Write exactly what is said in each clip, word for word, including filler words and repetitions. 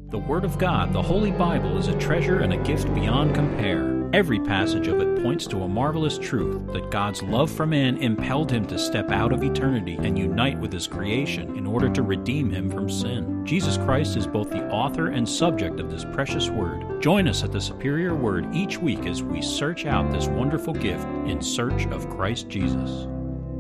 The Word of God, the Holy Bible, is a treasure and a gift beyond compare. Every passage of it points to a marvelous truth that God's love for man impelled him to step out of eternity and unite with his creation in order to redeem him from sin. Jesus Christ is both the author and subject of this precious Word. Join us at the Superior Word each week as we search out this wonderful gift in search of Christ Jesus.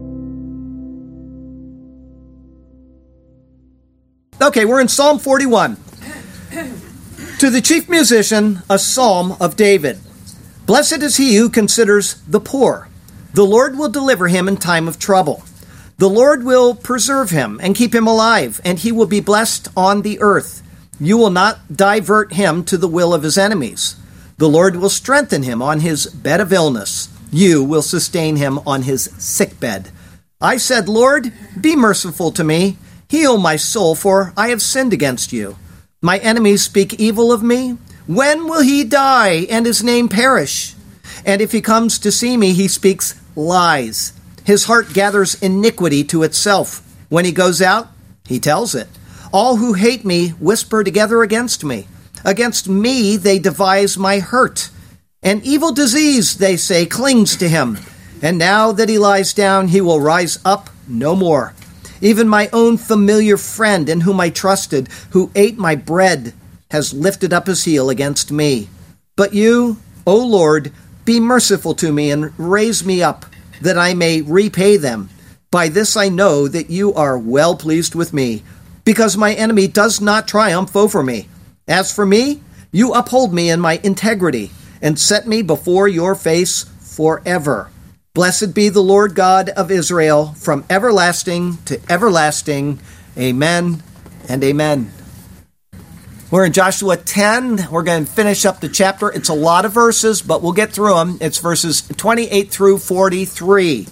Okay, we're in Psalm forty-one. To the chief musician, a psalm of David. Blessed is he who considers the poor. The Lord will deliver him in time of trouble. The Lord will preserve him and keep him alive, and he will be blessed on the earth. You will not divert him to the will of his enemies. The Lord will strengthen him on his bed of illness. You will sustain him on his sick bed. I said, Lord, be merciful to me. Heal my soul, for I have sinned against you. My enemies speak evil of me. When will he die and his name perish? And if he comes to see me, he speaks lies. His heart gathers iniquity to itself. When he goes out, he tells it. All who hate me whisper together against me. Against me they devise my hurt. An evil disease, they say, clings to him. And now that he lies down, he will rise up no more. Even my own familiar friend in whom I trusted, who ate my bread, has lifted up his heel against me. But you, O Lord, be merciful to me and raise me up, that I may repay them. By this I know that you are well pleased with me, because my enemy does not triumph over me. As for me, you uphold me in my integrity, and set me before your face forever. Blessed be the Lord God of Israel, from everlasting to everlasting. Amen and amen. We're in Joshua ten. We're going to finish up the chapter. It's a lot of verses, but we'll get through them. It's verses twenty-eight through forty-three.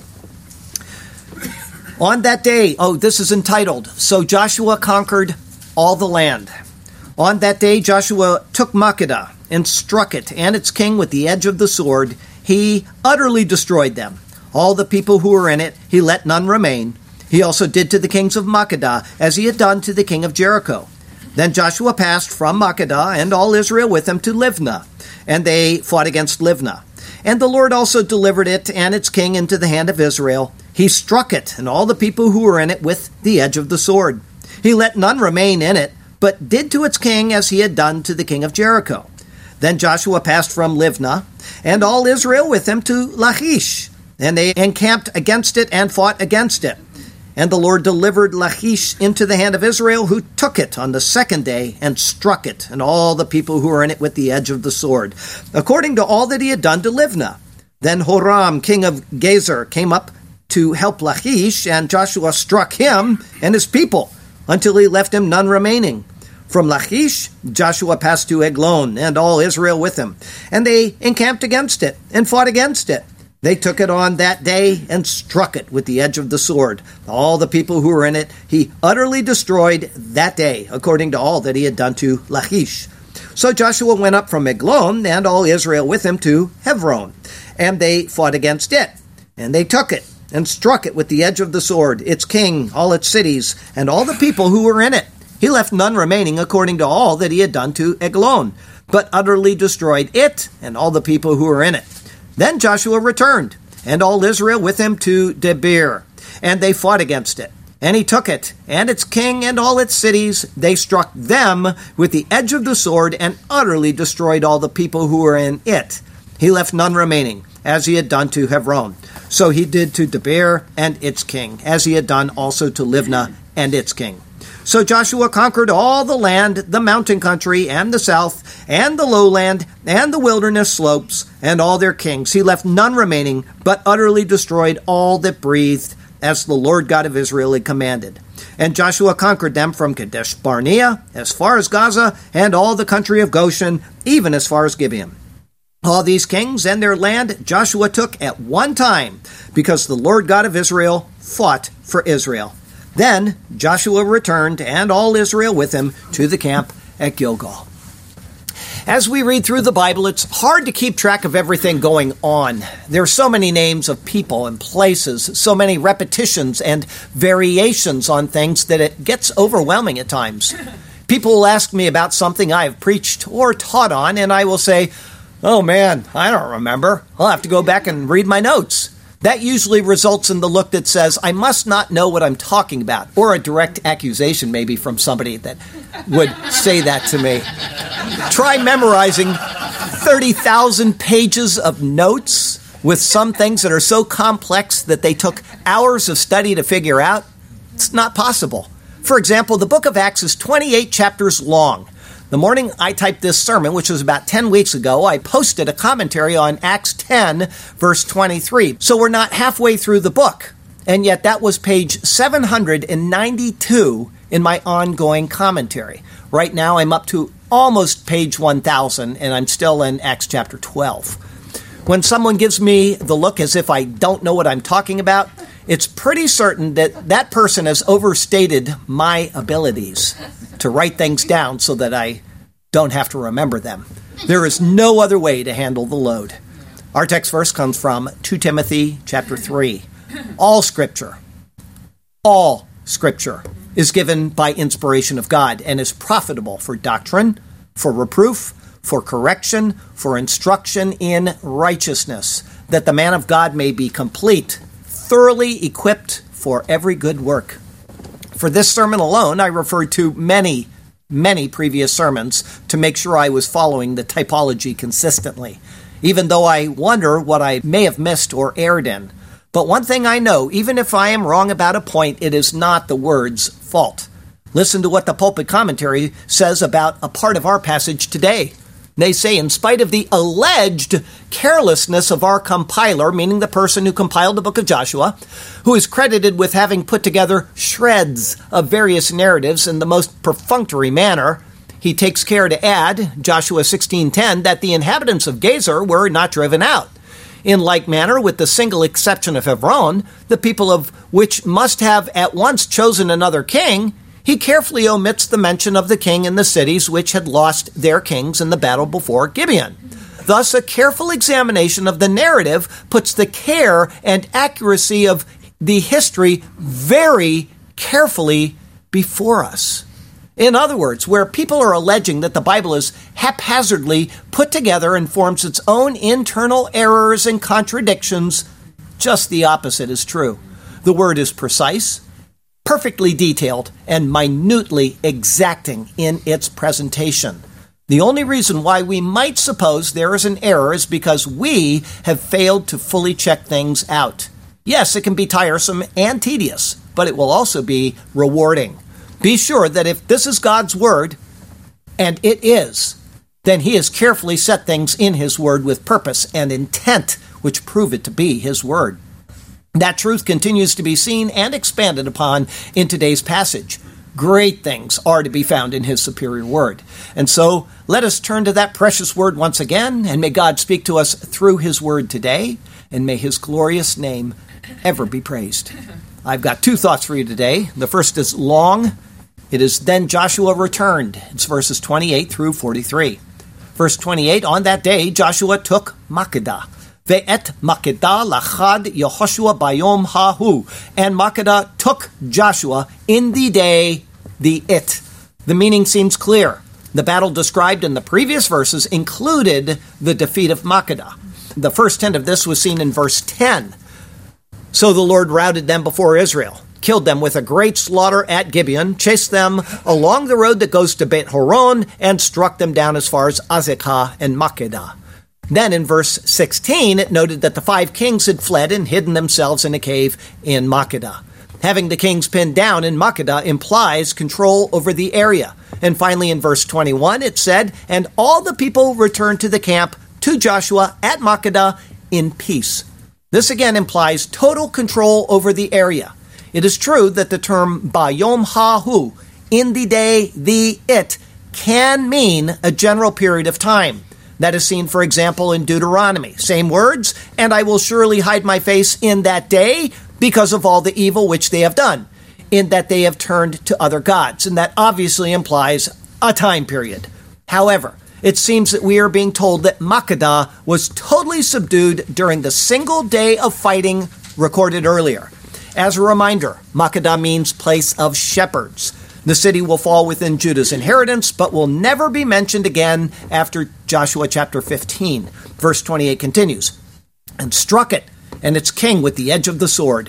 On that day, oh, this is entitled, So Joshua Conquered All the Land. On that day, Joshua took Makkedah and struck it and its king with the edge of the sword. He utterly destroyed them. All the people who were in it, he let none remain. He also did to the kings of Makkedah as he had done to the king of Jericho. Then Joshua passed from Makkedah and all Israel with him to Livnah, and they fought against Livnah. And the Lord also delivered it and its king into the hand of Israel. He struck it and all the people who were in it with the edge of the sword. He let none remain in it, but did to its king as he had done to the king of Jericho. Then Joshua passed from Livnah, and all Israel with him to Lachish, and they encamped against it and fought against it. And the Lord delivered Lachish into the hand of Israel, who took it on the second day and struck it, and all the people who were in it with the edge of the sword, according to all that he had done to Livnah. Then Horam, king of Gezer, came up to help Lachish, and Joshua struck him and his people, until he left him none remaining. From Lachish, Joshua passed to Eglon, and all Israel with him. And they encamped against it, and fought against it. They took it on that day, and struck it with the edge of the sword. All the people who were in it, he utterly destroyed that day, according to all that he had done to Lachish. So Joshua went up from Eglon, and all Israel with him to Hebron. And they fought against it. And they took it, and struck it with the edge of the sword, its king, all its cities, and all the people who were in it. He left none remaining according to all that he had done to Eglon, but utterly destroyed it and all the people who were in it. Then Joshua returned, and all Israel with him to Debir, and they fought against it. And he took it, and its king and all its cities. They struck them with the edge of the sword, and utterly destroyed all the people who were in it. He left none remaining, as he had done to Hebron. So he did to Debir and its king, as he had done also to Livnah and its king. So Joshua conquered all the land, the mountain country, and the south, and the lowland, and the wilderness slopes, and all their kings. He left none remaining, but utterly destroyed all that breathed, as the Lord God of Israel had commanded. And Joshua conquered them from Kadesh Barnea, as far as Gaza, and all the country of Goshen, even as far as Gibeon. All these kings and their land Joshua took at one time, because the Lord God of Israel fought for Israel. Then Joshua returned, and all Israel with him, to the camp at Gilgal. As we read through the Bible, it's hard to keep track of everything going on. There are so many names of people and places, so many repetitions and variations on things that it gets overwhelming at times. People will ask me about something I have preached or taught on, and I will say, oh man, I don't remember. I'll have to go back and read my notes. That usually results in the look that says, I must not know what I'm talking about, or a direct accusation maybe from somebody that would say that to me. Try memorizing thirty thousand pages of notes with some things that are so complex that they took hours of study to figure out. It's not possible. For example, the book of Acts is twenty-eight chapters long. The morning I typed this sermon, which was about ten weeks ago, I posted a commentary on Acts ten, verse twenty-three. So we're not halfway through the book. And yet that was page seven hundred ninety-two in my ongoing commentary. Right now I'm up to almost page one thousand, and I'm still in Acts chapter twelve. When someone gives me the look as if I don't know what I'm talking about, it's pretty certain that that person has overstated my abilities to write things down so that I don't have to remember them. There is no other way to handle the load. Our text verse comes from Second Timothy chapter three. All Scripture, all Scripture is given by inspiration of God and is profitable for doctrine, for reproof, for correction, for instruction in righteousness, that the man of God may be complete, thoroughly equipped for every good work. For this sermon alone, I referred to many, many previous sermons to make sure I was following the typology consistently, even though I wonder what I may have missed or erred in. But one thing I know, even if I am wrong about a point, it is not the word's fault. Listen to what the pulpit commentary says about a part of our passage today. They say, in spite of the alleged carelessness of our compiler, meaning the person who compiled the book of Joshua, who is credited with having put together shreds of various narratives in the most perfunctory manner, he takes care to add, Joshua sixteen ten, that the inhabitants of Gezer were not driven out. In like manner, with the single exception of Hebron, the people of which must have at once chosen another king, he carefully omits the mention of the king in the cities which had lost their kings in the battle before Gibeon. Thus, a careful examination of the narrative puts the care and accuracy of the history very carefully before us. In other words, where people are alleging that the Bible is haphazardly put together and forms its own internal errors and contradictions, just the opposite is true. The word is precise, perfectly detailed, and minutely exacting in its presentation. The only reason why we might suppose there is an error is because we have failed to fully check things out. Yes, it can be tiresome and tedious, but it will also be rewarding. Be sure that if this is God's word, and it is, then he has carefully set things in his word with purpose and intent, which prove it to be his word. That truth continues to be seen and expanded upon in today's passage. Great things are to be found in his superior word. And so let us turn to that precious word once again, and may God speak to us through his word today, and may his glorious name ever be praised. I've got two thoughts for you today. The first is long. It is then Joshua returned. It's verses twenty-eight through forty-three. Verse twenty-eight, on that day Joshua took Makkedah. Ve'et Makkedah lachad Yehoshua bayom hahu. And Makkedah took Joshua in the day, the it. The meaning seems clear. The battle described in the previous verses included the defeat of Makkedah. The first hint of this was seen in verse ten. So the Lord routed them before Israel, killed them with a great slaughter at Gibeon, chased them along the road that goes to Beit Horon, and struck them down as far as Azekah and Makkedah. Then in verse sixteen, it noted that the five kings had fled and hidden themselves in a cave in Makkedah. Having the kings pinned down in Makkedah implies control over the area. And finally in verse twenty-one, it said, and all the people returned to the camp to Joshua at Makkedah in peace. This again implies total control over the area. It is true that the term bayom hahu, in the day, the it, can mean a general period of time. That is seen, for example, in Deuteronomy. Same words, and I will surely hide my face in that day because of all the evil which they have done, in that they have turned to other gods. And that obviously implies a time period. However, it seems that we are being told that Makkedah was totally subdued during the single day of fighting recorded earlier. As a reminder, Makkedah means place of shepherds. The city will fall within Judah's inheritance, but will never be mentioned again after Joshua chapter fifteen. Verse twenty-eight continues, and struck it and its king with the edge of the sword.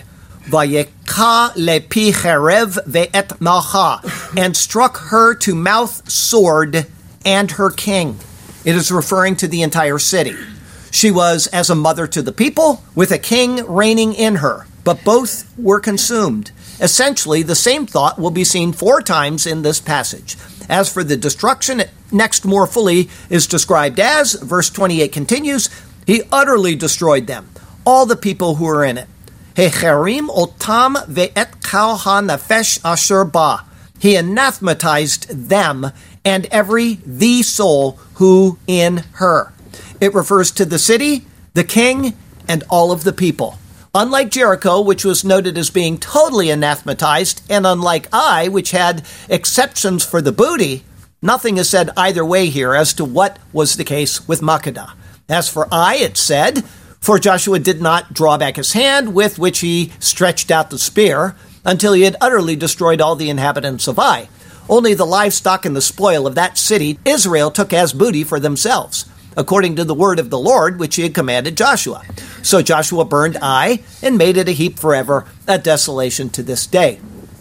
Vayeka lepi cherev ve'et malcha, and struck her to mouth sword and her king. It is referring to the entire city. She was as a mother to the people, with a king reigning in her, but both were consumed. Essentially, the same thought will be seen four times in this passage. As for the destruction, it next more fully is described as, verse twenty-eight continues, he utterly destroyed them, all the people who were in it. Hecherim otam ve'et kal ha-nefesh asher ba. He anathematized them and every the soul who in her. It refers to the city, the king, and all of the people. Unlike Jericho, which was noted as being totally anathematized, and unlike Ai, which had exceptions for the booty, nothing is said either way here as to what was the case with Makkedah. As for Ai, it said, for Joshua did not draw back his hand with which he stretched out the spear until he had utterly destroyed all the inhabitants of Ai. Only the livestock and the spoil of that city Israel took as booty for themselves, according to the word of the Lord which he had commanded Joshua. So Joshua burned Ai and made it a heap forever, a desolation to this day.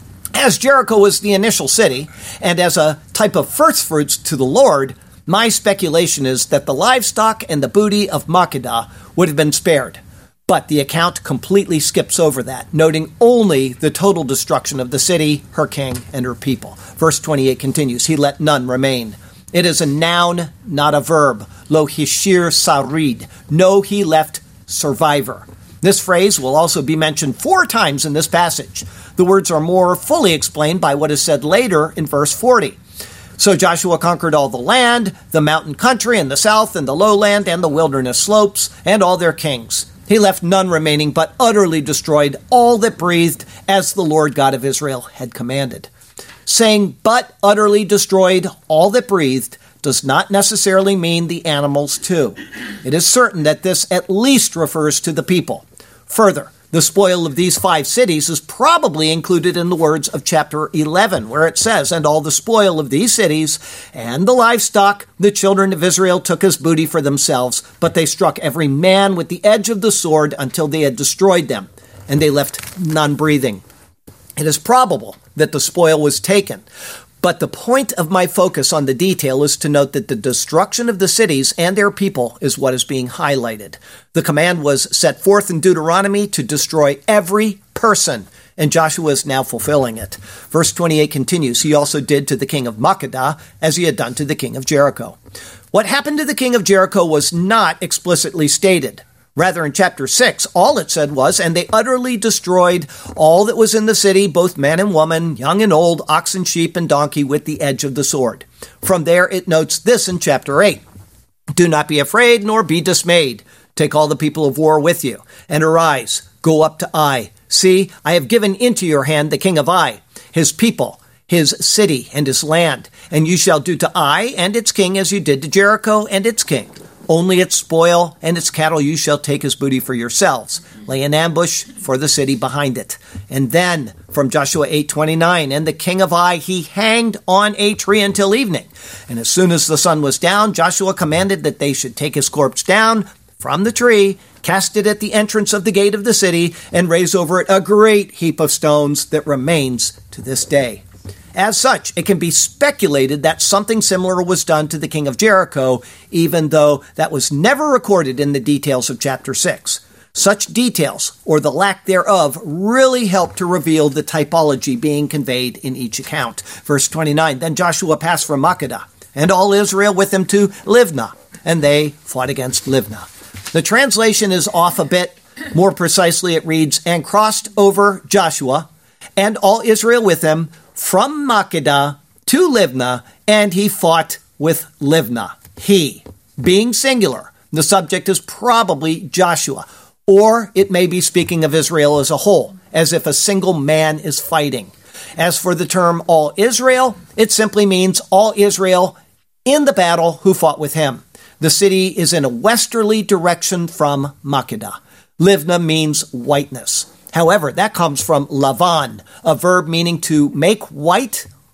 As Jericho was the initial city, and as a type of first fruits to the Lord, my speculation is that the livestock and the booty of Makkedah would have been spared. But the account completely skips over that, noting only the total destruction of the city, her king, and her people. Verse twenty-eight continues, he let none remain. It is a noun, not a verb. Lo hishir sarid. No, he left survivor. This phrase will also be mentioned four times in this passage. The words are more fully explained by what is said later in verse forty. So Joshua conquered all the land, the mountain country in the south, and the lowland, and the wilderness slopes, and all their kings. He left none remaining, but utterly destroyed all that breathed, as the Lord God of Israel had commanded. Saying, but utterly destroyed all that breathed, does not necessarily mean the animals too. It is certain that this at least refers to the people. Further, the spoil of these five cities is probably included in the words of chapter eleven, where it says, and all the spoil of these cities and the livestock the children of Israel took as booty for themselves, but they struck every man with the edge of the sword until they had destroyed them, and they left none breathing. It is probable that the spoil was taken, but the point of my focus on the detail is to note that the destruction of the cities and their people is what is being highlighted. The command was set forth in Deuteronomy to destroy every person, and Joshua is now fulfilling it. Verse twenty-eight continues, he also did to the king of Makkedah as he had done to the king of Jericho. What happened to the king of Jericho was not explicitly stated. Rather, in chapter six, all it said was, and they utterly destroyed all that was in the city, both man and woman, young and old, ox and sheep and donkey, with the edge of the sword. From there, it notes this in chapter eight. Do not be afraid, nor be dismayed. Take all the people of war with you, and arise, go up to Ai. See, I have given into your hand the king of Ai, his people, his city, and his land. And you shall do to Ai and its king as you did to Jericho and its king. Only its spoil and its cattle you shall take as booty for yourselves. Lay an ambush for the city behind it. And then, from Joshua eight twenty-nine, and the king of Ai he hanged on a tree until evening. And as soon as the sun was down, Joshua commanded that they should take his corpse down from the tree, cast it at the entrance of the gate of the city, and raise over it a great heap of stones that remains to this day. As such, it can be speculated that something similar was done to the king of Jericho, even though that was never recorded in the details of chapter six. Such details, or the lack thereof, really help to reveal the typology being conveyed in each account. Verse twenty-nine, then Joshua passed from Makkedah, and all Israel with him to Livnah, and they fought against Livnah. The translation is off a bit. More precisely, it reads, and crossed over Joshua, and all Israel with him, from Makkedah to Livnah, and he fought with Livnah. He, being singular, the subject is probably Joshua, or it may be speaking of Israel as a whole, as if a single man is fighting. As for the term all Israel, it simply means all Israel in the battle who fought with him. The city is in a westerly direction from Makkedah. Livnah means whiteness. However, that comes from lavan, a verb meaning to make white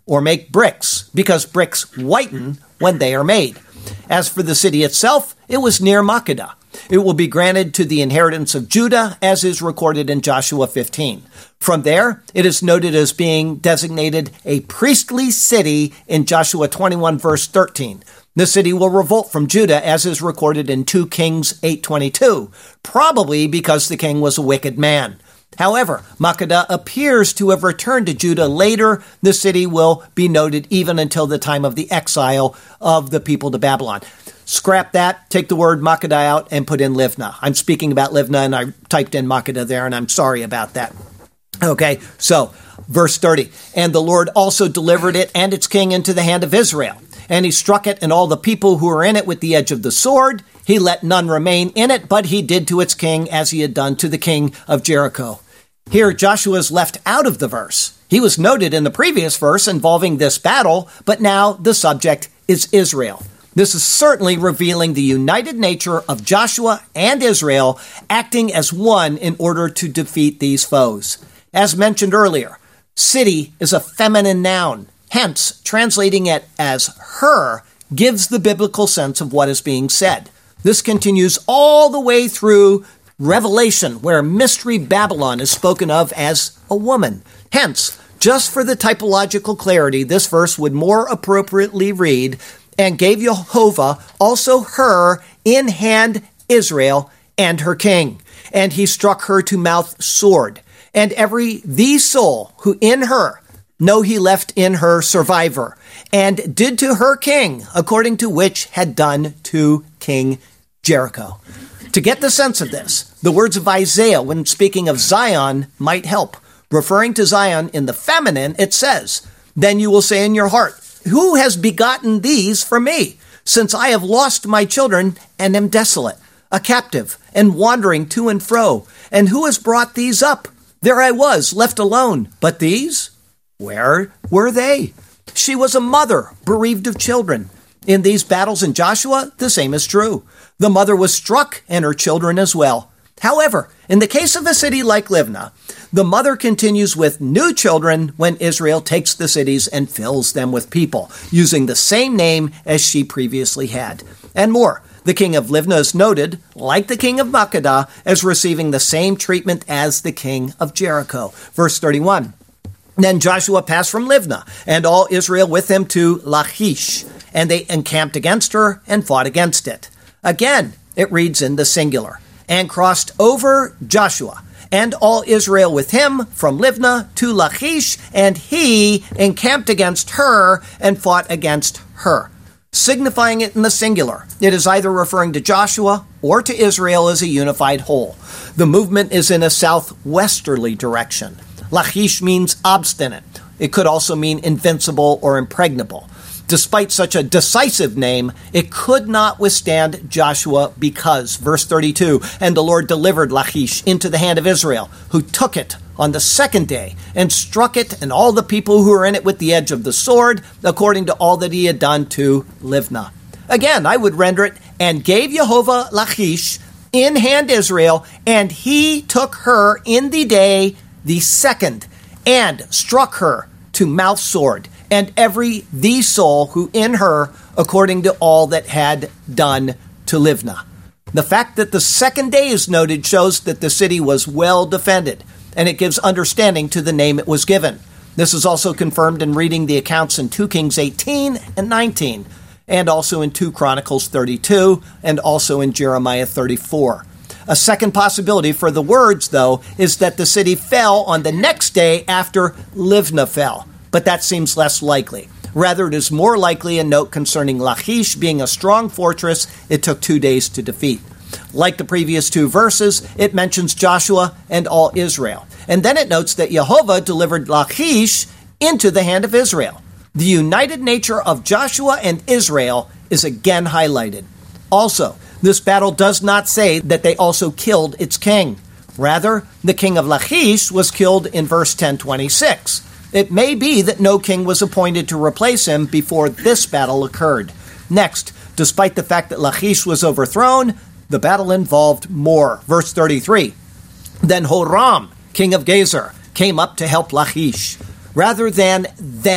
or make bricks, because bricks whiten when they are made. As for the city itself, it was near Makkedah. It will be granted to the inheritance of Judah, as is recorded in Joshua fifteen. From there, it is noted as being designated a priestly city in Joshua twenty-one, verse thirteen. The city will revolt from Judah, as is recorded in two Kings eight twenty-two, probably because the king was a wicked man. However, Makkedah appears to have returned to Judah later. The city will be noted even until the time of the exile of the people to Babylon. Scrap that, take the word Makkedah out, and put in Livnah. I'm speaking about Livnah, and I typed in Makkedah there, and I'm sorry about that. Okay, so, verse thirty, and the Lord also delivered it and its king into the hand of Israel. And he struck it and all the people who were in it with the edge of the sword. He let none remain in it, but he did to its king as he had done to the king of Jericho. Here, Joshua is left out of the verse. He was noted in the previous verse involving this battle, but now the subject is Israel. This is certainly revealing the united nature of Joshua and Israel acting as one in order to defeat these foes. As mentioned earlier, city is a feminine noun. Hence, translating it as her gives the biblical sense of what is being said. This continues all the way through Revelation, where Mystery Babylon is spoken of as a woman. Hence, just for the typological clarity, this verse would more appropriately read, and gave Jehovah also her in hand Israel and her king. And he struck her to mouth sword. And every the soul who in her, no he left in her survivor, and did to her king, according to which had done to King Jericho. To get the sense of this, the words of Isaiah when speaking of Zion might help. Referring to Zion in the feminine, it says, then you will say in your heart, who has begotten these for me, since I have lost my children and am desolate, a captive, and wandering to and fro? And who has brought these up? There I was, left alone. But these? Where were they? She was a mother, bereaved of children. In these battles in Joshua, the same is true. The mother was struck, and her children as well. However, in the case of a city like Livnah, the mother continues with new children when Israel takes the cities and fills them with people, using the same name as she previously had. And more, the king of Livnah is noted, like the king of Makkedah, as receiving the same treatment as the king of Jericho. Verse thirty-one, then Joshua passed from Livnah, and all Israel with him to Lachish, and they encamped against her and fought against it. Again, it reads in the singular, and crossed over Joshua, and all Israel with him from Livnah to Lachish, and he encamped against her and fought against her. Signifying it in the singular, it is either referring to Joshua or to Israel as a unified whole. The movement is in a southwesterly direction. Lachish means obstinate. It could also mean invincible or impregnable. Despite such a decisive name, it could not withstand Joshua because, verse thirty-two, and the Lord delivered Lachish into the hand of Israel, who took it on the second day and struck it and all the people who were in it with the edge of the sword, according to all that he had done to Livnah. Again, I would render it, and gave Jehovah Lachish in hand Israel, and he took her in the day the second, and struck her to mouth sword, and every the soul who in her, according to all that had done to Livnah. The fact that the second day is noted shows that the city was well defended, and it gives understanding to the name it was given. This is also confirmed in reading the accounts in two Kings eighteen and nineteen, and also in two Chronicles thirty-two, and also in Jeremiah thirty-four. A second possibility for the words, though, is that the city fell on the next day after Livnah fell, but that seems less likely. Rather, it is more likely a note concerning Lachish being a strong fortress it took two days to defeat. Like the previous two verses, it mentions Joshua and all Israel. And then it notes that Jehovah delivered Lachish into the hand of Israel. The united nature of Joshua and Israel is again highlighted. Also, this battle does not say that they also killed its king. Rather, the king of Lachish was killed in verse ten twenty-six. It may be that no king was appointed to replace him before this battle occurred. Next, despite the fact that Lachish was overthrown, the battle involved more. Verse thirty-three, then Horam, king of Gezer, came up to help Lachish. Rather than then,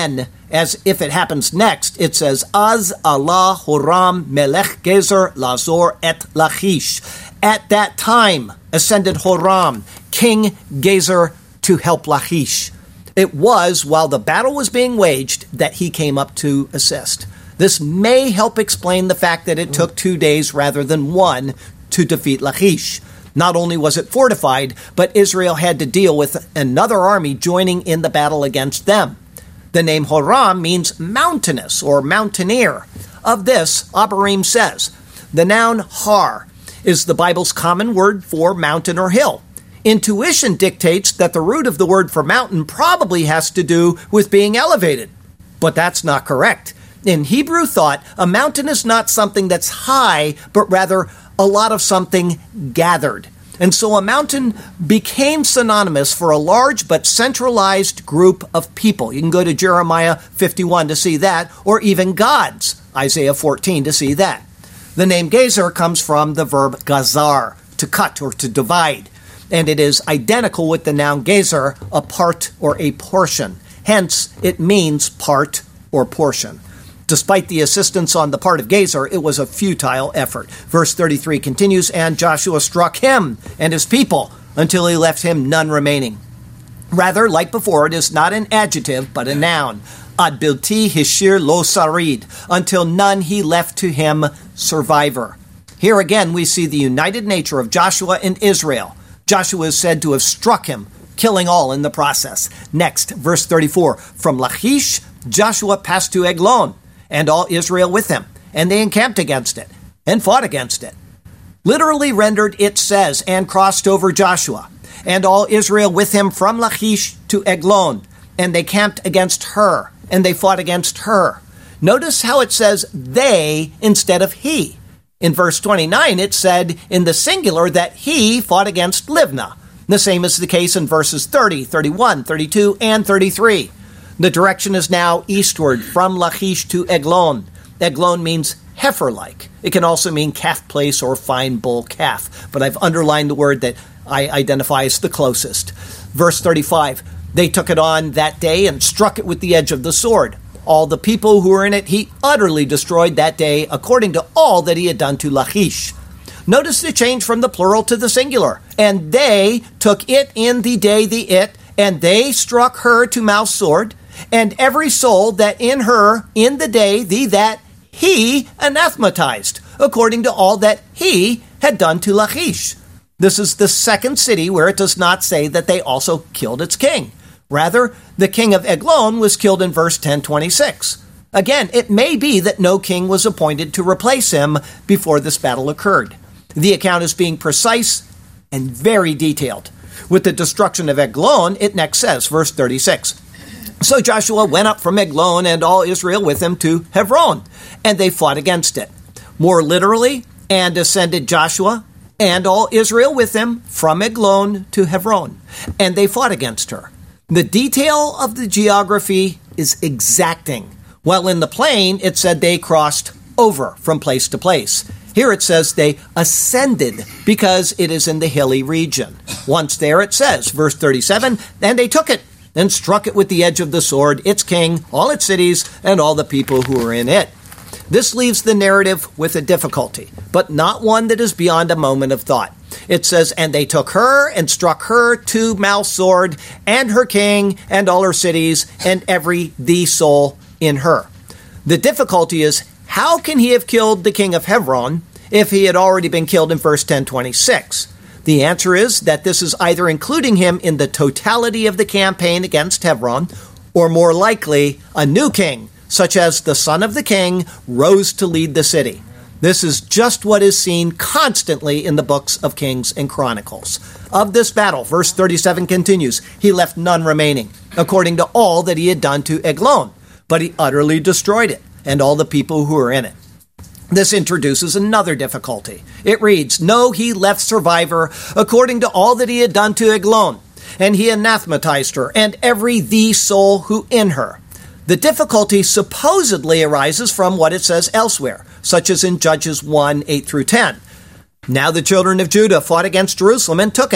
as if it happens next, it says, Az Allah Horam Melech Gezer Lazor et Lachish. At that time ascended Horam, King Gezer, to help Lachish. It was while the battle was being waged that he came up to assist. This may help explain the fact that it took two days rather than one to defeat Lachish. Not only was it fortified, but Israel had to deal with another army joining in the battle against them. The name Horam means mountainous or mountaineer. Of this, Abarim says, the noun har is the Bible's common word for mountain or hill. Intuition dictates that the root of the word for mountain probably has to do with being elevated. But that's not correct. In Hebrew thought, a mountain is not something that's high, but rather a lot of something gathered. And so a mountain became synonymous for a large but centralized group of people. You can go to Jeremiah fifty-one to see that, or even gods, Isaiah fourteen, to see that. The name Gezer comes from the verb gazar, to cut or to divide, and it is identical with the noun gezer, a part or a portion. Hence, it means part or portion. Despite the assistance on the part of Gezer, it was a futile effort. Verse thirty-three continues, and Joshua struck him and his people until he left him none remaining. Rather, like before, it is not an adjective, but a noun. Ad bilti hishir lo sarid, until none he left to him survivor. Here again we see the united nature of Joshua and Israel. Joshua is said to have struck him, killing all in the process. Next, verse thirty-four, from Lachish, Joshua passed to Eglon, and all Israel with him, and they encamped against it, and fought against it. Literally rendered, it says, and crossed over Joshua, and all Israel with him from Lachish to Eglon, and they camped against her, and they fought against her. Notice how it says they instead of he. In verse twenty-nine, it said in the singular that he fought against Livnah. The same is the case in verses thirty, thirty-one, thirty-two, and thirty-three. The direction is now eastward from Lachish to Eglon. Eglon means heifer-like. It can also mean calf place or fine bull calf, but I've underlined the word that I identify as the closest. Verse thirty-five, they took it on that day and struck it with the edge of the sword. All the people who were in it he utterly destroyed that day, according to all that he had done to Lachish. Notice the change from the plural to the singular. And they took it in the day the it, and they struck her to mouth sword, and every soul that in her in the day the that he anathematized, according to all that he had done to Lachish. This is the second city where it does not say that they also killed its king. Rather, the king of Eglon was killed in verse ten twenty-six. Again, it may be that no king was appointed to replace him before this battle occurred. The account is being precise and very detailed. With the destruction of Eglon, it next says, verse thirty-six, so Joshua went up from Eglon and all Israel with him to Hebron, and they fought against it. More literally, and ascended Joshua and all Israel with him from Eglon to Hebron, and they fought against her. The detail of the geography is exacting. While in the plain, it said they crossed over from place to place. Here it says they ascended because it is in the hilly region. Once there, it says, verse thirty-seven, and they took it and struck it with the edge of the sword, its king, all its cities, and all the people who were in it. This leaves the narrative with a difficulty, but not one that is beyond a moment of thought. It says, and they took her and struck her to mouth sword, and her king, and all her cities, and every the soul in her. The difficulty is, how can he have killed the king of Hebron if he had already been killed in verse ten twenty-six? The answer is that this is either including him in the totality of the campaign against Hebron, or more likely, a new king, such as the son of the king, rose to lead the city. This is just what is seen constantly in the books of Kings and Chronicles. Of this battle, verse thirty-seven continues, he left none remaining, according to all that he had done to Eglon, but he utterly destroyed it, and all the people who were in it. This introduces another difficulty. It reads, no, he left survivor according to all that he had done to Eglon, and he anathematized her, and every the soul who in her. The difficulty supposedly arises from what it says elsewhere, such as in Judges one, eight through ten. Now the children of Judah fought against Jerusalem and took it.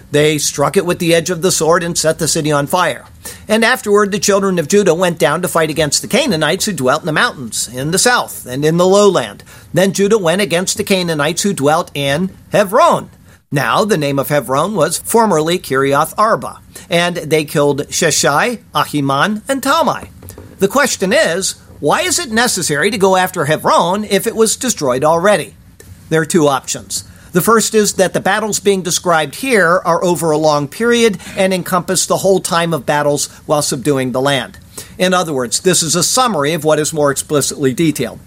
They struck it with the edge of the sword and set the city on fire. And afterward, the children of Judah went down to fight against the Canaanites who dwelt in the mountains, in the south, and in the lowland. Then Judah went against the Canaanites who dwelt in Hebron. Now, the name of Hebron was formerly Kiriath Arba, and they killed Sheshai, Ahiman, and Talmai. The question is, why is it necessary to go after Hebron if it was destroyed already? There are two options. The first is that the battles being described here are over a long period and encompass the whole time of battles while subduing the land. In other words, this is a summary of what is more explicitly detailed.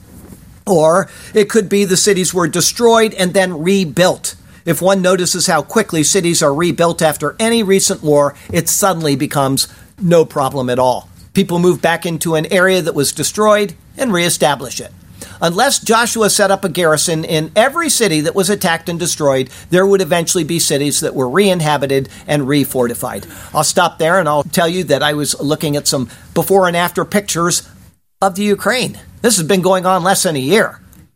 Or it could be the cities were destroyed and then rebuilt. If one notices how quickly cities are rebuilt after any recent war, it suddenly becomes no problem at all. People move back into an area that was destroyed and reestablish it. Unless Joshua set up a garrison in every city that was attacked and destroyed, there would eventually be cities that were re-inhabited and re-fortified. I'll stop there and I'll tell you that I was looking at some before and after pictures of the Ukraine. This has been going on less than a year.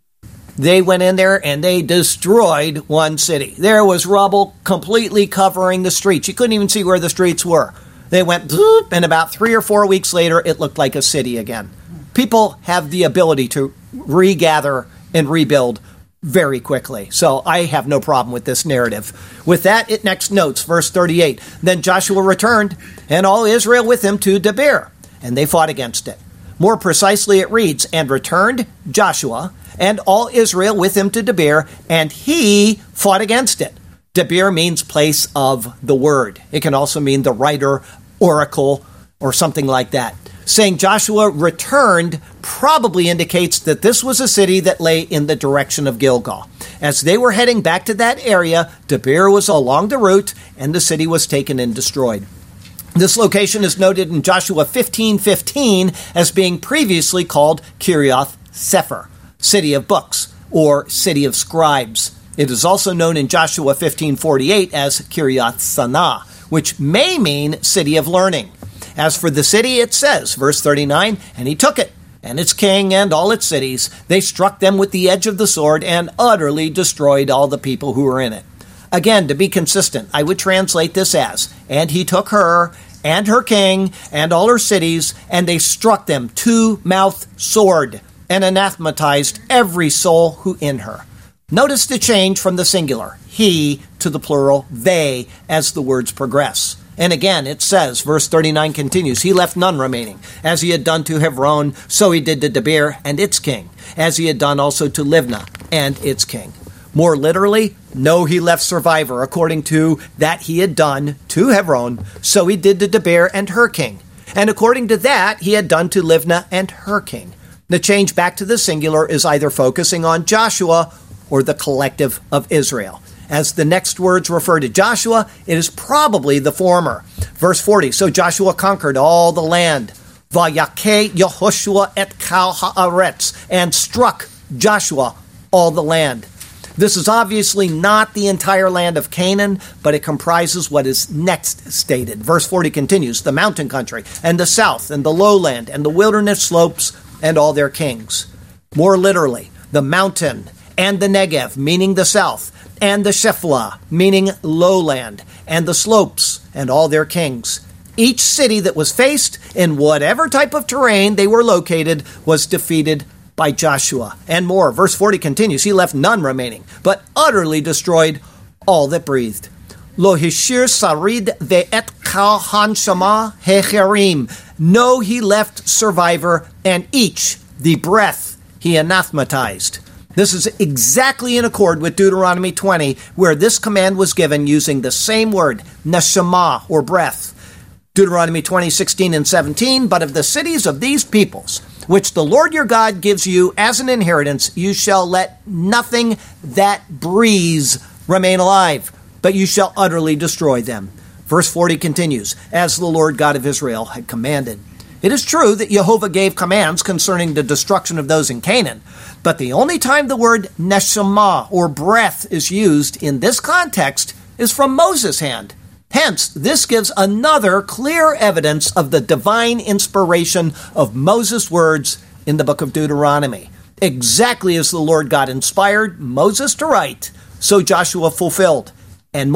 They went in there and they destroyed one city. There was rubble completely covering the streets. You couldn't even see where the streets were. They went, bloop, and about three or four weeks later, it looked like a city again. People have the ability to regather and rebuild very quickly. So I have no problem with this narrative. With that, it next notes, verse thirty-eight. Then Joshua returned, and all Israel with him to Debir, and they fought against it. More precisely, it reads, and returned Joshua, and all Israel with him to Debir, and he fought against it. Debir means place of the word. It can also mean the writer, oracle, or something like that. Saying Joshua returned probably indicates that this was a city that lay in the direction of Gilgal. As they were heading back to that area, Debir was along the route, and the city was taken and destroyed. This location is noted in Joshua fifteen fifteen as being previously called Kiriath Sefer, city of books, or city of scribes. It is also known in Joshua fifteen forty-eight as Kiriath Sanah, which may mean city of learning. As for the city, it says, verse thirty-nine, and he took it, and its king and all its cities. They struck them with the edge of the sword and utterly destroyed all the people who were in it. Again, to be consistent, I would translate this as, and he took her and her king and all her cities, and they struck them two-mouthed sword and anathematized every soul who in her. Notice the change from the singular, he, to the plural, they, as the words progress. And again, it says, verse thirty-nine continues, he left none remaining. As he had done to Hebron, so he did to Debir and its king, as he had done also to Livnah and its king. More literally, no, he left survivor, according to that he had done to Hebron, so he did to Debir and her king. And according to that, he had done to Livnah and her king. The change back to the singular is either focusing on Joshua or the collective of Israel. As the next words refer to Joshua, it is probably the former. Verse forty, so Joshua conquered all the land. Vayakeh Yehoshua et kal haaretz, and struck Joshua all the land. This is obviously not the entire land of Canaan, but it comprises what is next stated. Verse forty continues, the mountain country, and the south, and the lowland, and the wilderness slopes, and all their kings. More literally, the mountain and the Negev, meaning the south, and the Shephelah, meaning lowland, and the slopes, and all their kings. Each city that was faced, in whatever type of terrain they were located, was defeated by Joshua. And more, verse forty continues, he left none remaining, but utterly destroyed all that breathed. Lo hishir sarid ve'et kal hanshama hecherim. No, he left survivor, and each, the breath, he anathematized. This is exactly in accord with Deuteronomy twenty, where this command was given using the same word, neshama, or breath. Deuteronomy twenty, sixteen and seventeen, but of the cities of these peoples, which the Lord your God gives you as an inheritance, you shall let nothing that breathes remain alive, but you shall utterly destroy them. Verse forty continues, as the Lord God of Israel had commanded. It is true that Jehovah gave commands concerning the destruction of those in Canaan, but the only time the word neshama, or breath, is used in this context is from Moses' hand. Hence, this gives another clear evidence of the divine inspiration of Moses' words in the book of Deuteronomy. Exactly as the Lord God inspired Moses to write, so Joshua fulfilled. And more,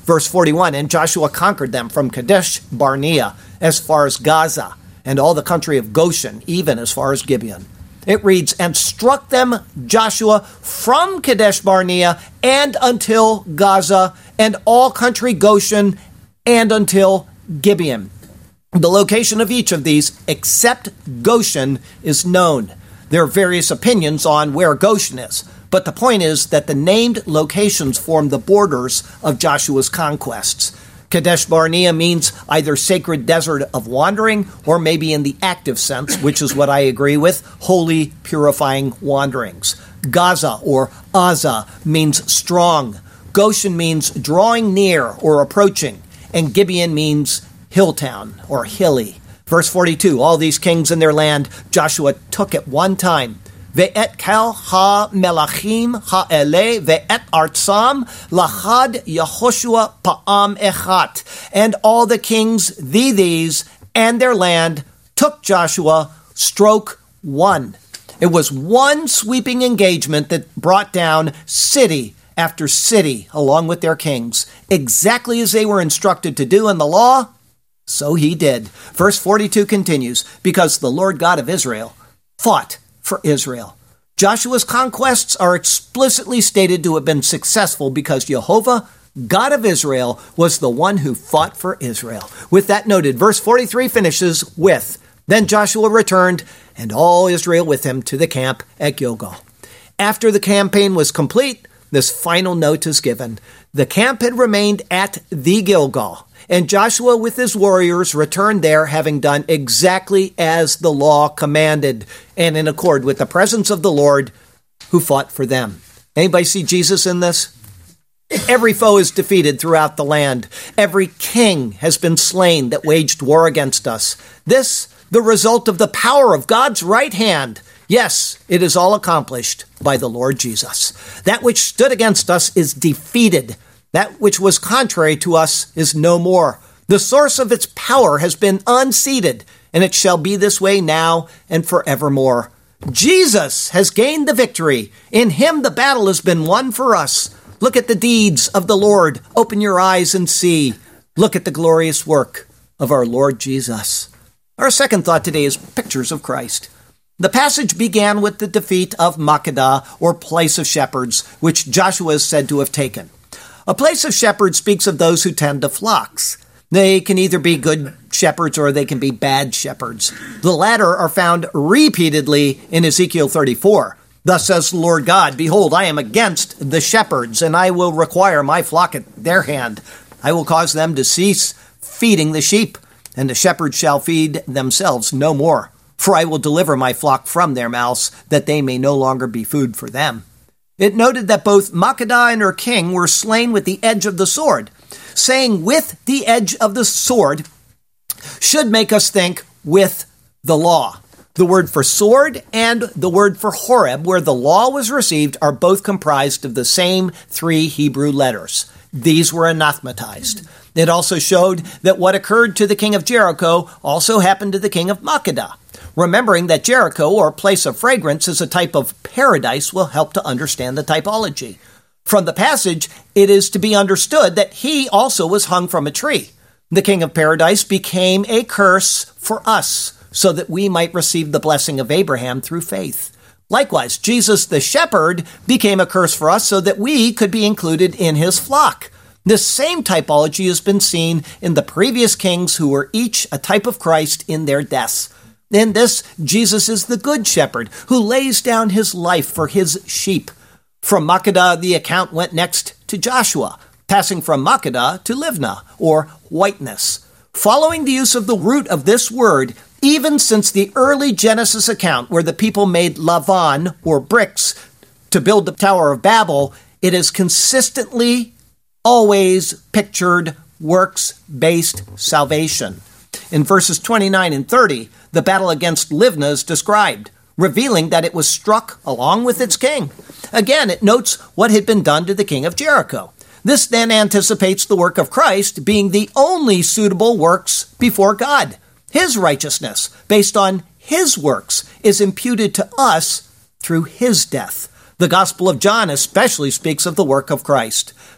Verse forty-one, and Joshua conquered them from Kadesh Barnea as far as Gaza, and all the country of Goshen, even as far as Gibeon. It reads, and struck them Joshua from Kadesh Barnea and until Gaza, and all country Goshen, and until Gibeon. The location of each of these, except Goshen, is known. There are various opinions on where Goshen is, but the point is that the named locations form the borders of Joshua's conquests. Kadesh Barnea means either sacred desert of wandering, or maybe in the active sense, which is what I agree with, holy, purifying wanderings. Gaza, or Aza, means strong. Goshen means drawing near or approaching. And Gibeon means hill town, or hilly. Verse forty-two, all these kings in their land Joshua took at one time. Ve'et kal ha-melachim ha'ele ve'et artsam lachad Yehoshua pa'am echat. And all the kings, the these, and their land took Joshua, stroke one. It was one sweeping engagement that brought down city after city along with their kings, exactly as they were instructed to do in the law. So he did. Verse forty-two continues, because the Lord God of Israel fought for Israel. Joshua's conquests are explicitly stated to have been successful because Jehovah, God of Israel, was the one who fought for Israel. With that noted, verse forty-three finishes with, then Joshua returned, and all Israel with him to the camp at Gilgal. After the campaign was complete, this final note is given. The camp had remained at the Gilgal, and Joshua with his warriors returned there, having done exactly as the law commanded, and in accord with the presence of the Lord who fought for them. Anybody see Jesus in this? Every foe is defeated throughout the land. Every king has been slain that waged war against us. This, the result of the power of God's right hand. Yes, it is all accomplished by the Lord Jesus. That which stood against us is defeated. That which was contrary to us is no more. The source of its power has been unseated, and it shall be this way now and forevermore. Jesus has gained the victory. In him the battle has been won for us. Look at the deeds of the Lord. Open your eyes and see. Look at the glorious work of our Lord Jesus. Our second thought today is pictures of Christ. The passage began with the defeat of Makkedah, or place of shepherds, which Joshua is said to have taken. A place of shepherds speaks of those who tend to flocks. They can either be good shepherds or they can be bad shepherds. The latter are found repeatedly in Ezekiel thirty-four. Thus says the Lord God, behold, I am against the shepherds, and I will require my flock at their hand. I will cause them to cease feeding the sheep, and the shepherds shall feed themselves no more. For I will deliver my flock from their mouths, that they may no longer be food for them. It noted that both Makkedah and her king were slain with the edge of the sword. Saying with the edge of the sword should make us think with the law. The word for sword and the word for Horeb, where the law was received, are both comprised of the same three Hebrew letters. These were anathematized. It also showed that what occurred to the king of Jericho also happened to the king of Makkedah. Remembering that Jericho, or place of fragrance, is a type of paradise will help to understand the typology. From the passage, it is to be understood that he also was hung from a tree. The king of paradise became a curse for us, so that we might receive the blessing of Abraham through faith. Likewise, Jesus the shepherd became a curse for us so that we could be included in his flock. This same typology has been seen in the previous kings who were each a type of Christ in their deaths. In this, Jesus is the good shepherd who lays down his life for his sheep. From Makkedah, the account went next to Joshua, passing from Makkedah to Livnah, or whiteness. Following the use of the root of this word, even since the early Genesis account where the people made lavan, or bricks, to build the Tower of Babel, it has consistently always pictured works-based salvation. In verses twenty-nine and thirty, the battle against Livnah is described, revealing that it was struck along with its king. Again, it notes what had been done to the king of Jericho. This then anticipates the work of Christ being the only suitable works before God. His righteousness, based on his works, is imputed to us through his death. The Gospel of John especially speaks of the work of Christ.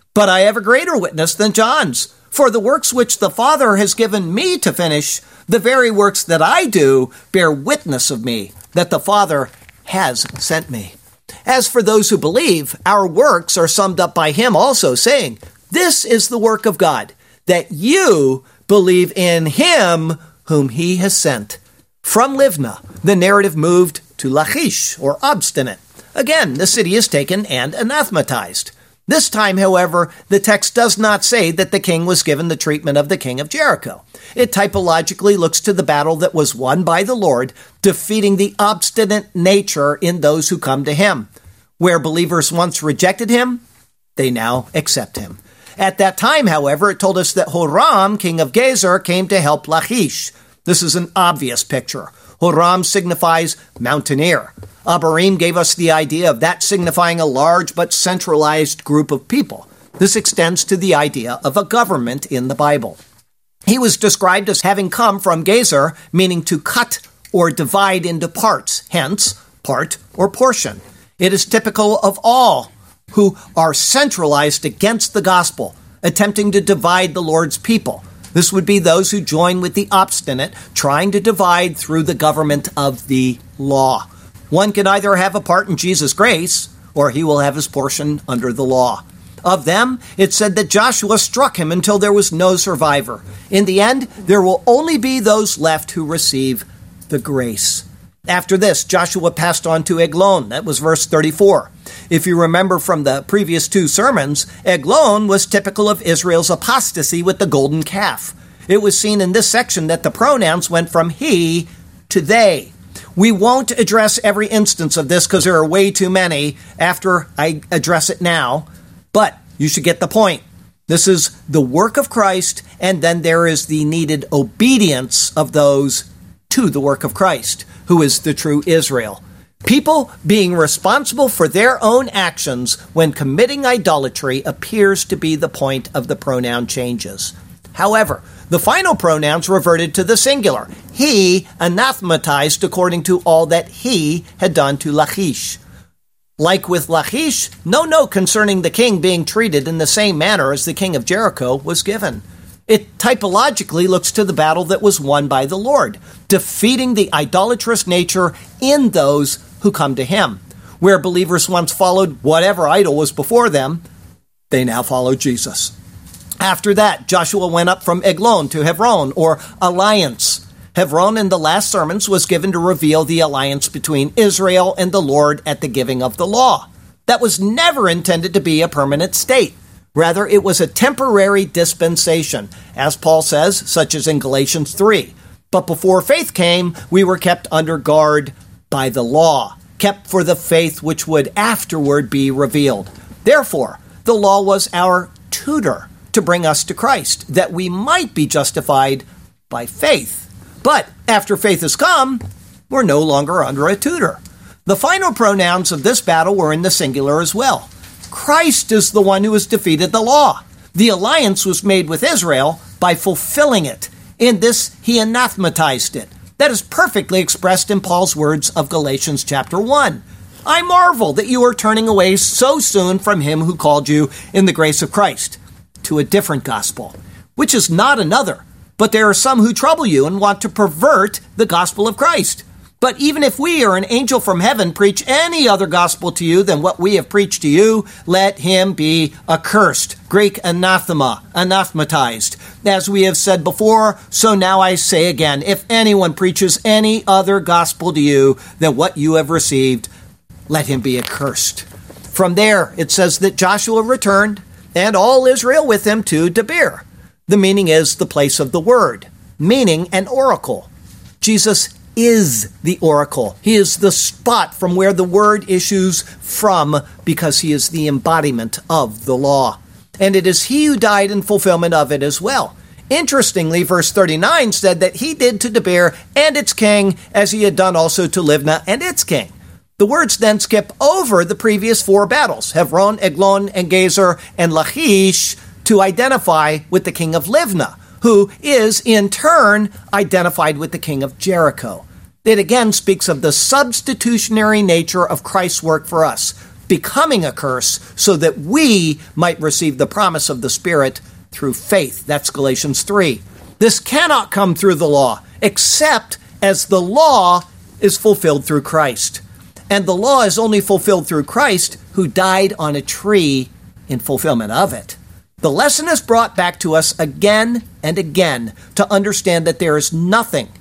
But I have a greater witness than John's. For the works which the Father has given me to finish, the very works that I do, bear witness of me, that the Father has sent me. As for those who believe, our works are summed up by him also, saying, this is the work of God, that you believe in him whom he has sent. From Livna, the narrative moved to Lachish, or obstinate. Again, the city is taken and anathematized. This time, however, the text does not say that the king was given the treatment of the king of Jericho. It typologically looks to the battle that was won by the Lord, defeating the obstinate nature in those who come to him. Where believers once rejected him, they now accept him. At that time, however, it told us that Horam, king of Gezer, came to help Lachish. This is an obvious picture. Horam signifies mountaineer. Abarim gave us the idea of that signifying a large but centralized group of people. This extends to the idea of a government in the Bible. He was described as having come from Gezer, meaning to cut or divide into parts, hence part or portion. It is typical of all who are centralized against the gospel, attempting to divide the Lord's people. This would be those who join with the obstinate, trying to divide through the government of the law. One can either have a part in Jesus' grace, or he will have his portion under the law. Of them, it said that Joshua struck him until there was no survivor. In the end, there will only be those left who receive the grace. After this, Joshua passed on to Eglon. That was verse thirty-four. If you remember from the previous two sermons, Eglon was typical of Israel's apostasy with the golden calf. It was seen in this section that the pronouns went from he to they. We won't address every instance of this because there are way too many after I address it now, but you should get the point. This is the work of Christ, and then there is the needed obedience of those to the work of Christ, who is the true Israel. People being responsible for their own actions when committing idolatry appears to be the point of the pronoun changes. However, the final pronouns reverted to the singular. He anathematized according to all that he had done to Lachish. Like with Lachish, no note concerning the king being treated in the same manner as the king of Jericho was given. It typologically looks to the battle that was won by the Lord, defeating the idolatrous nature in those who come to him. Where believers once followed whatever idol was before them, they now follow Jesus. After that, Joshua went up from Eglon to Hebron, or alliance. Hebron in the last sermons was given to reveal the alliance between Israel and the Lord at the giving of the law. That was never intended to be a permanent state. Rather, it was a temporary dispensation, as Paul says, such as in Galatians three. But before faith came, we were kept under guard by the law, kept for the faith which would afterward be revealed. Therefore, the law was our tutor to bring us to Christ, that we might be justified by faith. But after faith has come, we're no longer under a tutor. The final pronouns of this battle were in the singular as well. Christ is the one who has defeated the law. The alliance was made with Israel by fulfilling it. In this, he anathematized it. That is perfectly expressed in Paul's words of Galatians chapter one. I marvel that you are turning away so soon from him who called you in the grace of Christ to a different gospel, which is not another. But there are some who trouble you and want to pervert the gospel of Christ. But even if we or an angel from heaven preach any other gospel to you than what we have preached to you, let him be accursed. Greek anathema, anathematized. As we have said before, so now I say again, if anyone preaches any other gospel to you than what you have received, let him be accursed. From there, it says that Joshua returned, and all Israel with him to Debir. The meaning is the place of the word, meaning an oracle. Jesus is the oracle. He is the spot from where the word issues from because he is the embodiment of the law. And it is he who died in fulfillment of it as well. Interestingly, verse thirty-nine said that he did to Debir and its king as he had done also to Livna and its king. The words then skip over the previous four battles, Hebron, Eglon, and Gezer, and Lachish, to identify with the king of Livna, who is in turn identified with the king of Jericho. It again speaks of the substitutionary nature of Christ's work for us. becoming a curse so that we might receive the promise of the Spirit through faith. That's Galatians three. This cannot come through the law, except as the law is fulfilled through Christ. And the law is only fulfilled through Christ, who died on a tree in fulfillment of it. The lesson is brought back to us again and again to understand that there is nothing,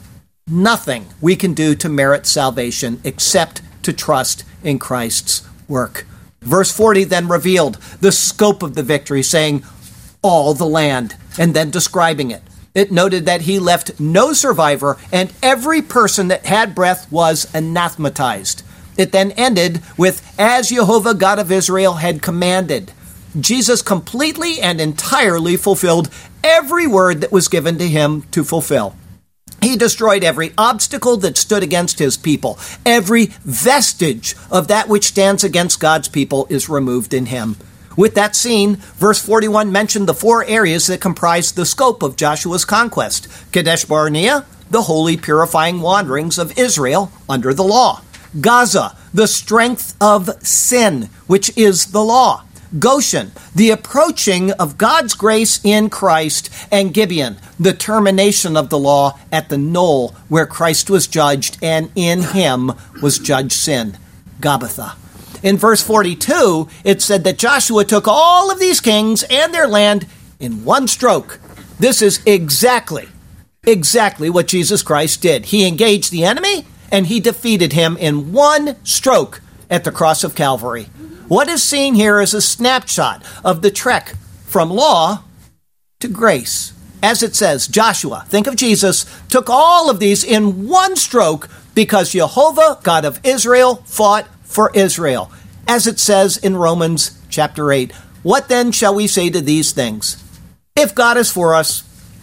nothing we can do to merit salvation except to trust in Christ's work. Verse forty then revealed the scope of the victory, saying, all the land, and then describing it. It noted that he left no survivor, and every person that had breath was anathematized. It then ended with, as Jehovah God of Israel had commanded. Jesus completely and entirely fulfilled every word that was given to him to fulfill. He destroyed every obstacle that stood against his people. Every vestige of that which stands against God's people is removed in him. With that scene, verse forty-one mentioned the four areas that comprised the scope of Joshua's conquest. Kadesh Barnea, the holy purifying wanderings of Israel under the law. Gaza, the strength of sin, which is the law. Goshen, the approaching of God's grace in Christ. And Gibeon, the termination of the law at the knoll where Christ was judged, and in him was judged sin. Gabbatha. In verse forty-two, it said that Joshua took all of these kings and their land in one stroke. This is exactly, exactly what Jesus Christ did. He engaged the enemy, and he defeated him in one stroke at the cross of Calvary. What is seen here is a snapshot of the trek from law to grace. As it says, Joshua, think of Jesus, took all of these in one stroke because Jehovah, God of Israel, fought for Israel. As it says in Romans chapter eight, what then shall we say to these things? If God is for us,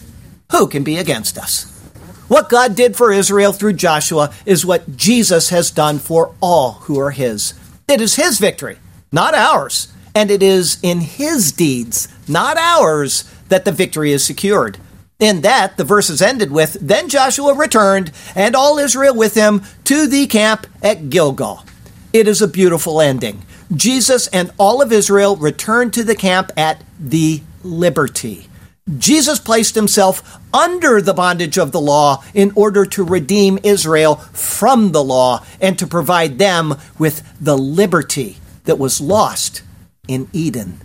who can be against us? What God did for Israel through Joshua is what Jesus has done for all who are his. It is his victory, not ours. And it is in his deeds, not ours, that the victory is secured. In that, the verses ended with, then Joshua returned, and all Israel with him, to the camp at Gilgal. It is a beautiful ending. Jesus and all of Israel returned to the camp at the liberty. Jesus placed himself under the bondage of the law in order to redeem Israel from the law and to provide them with the liberty that was lost in Eden.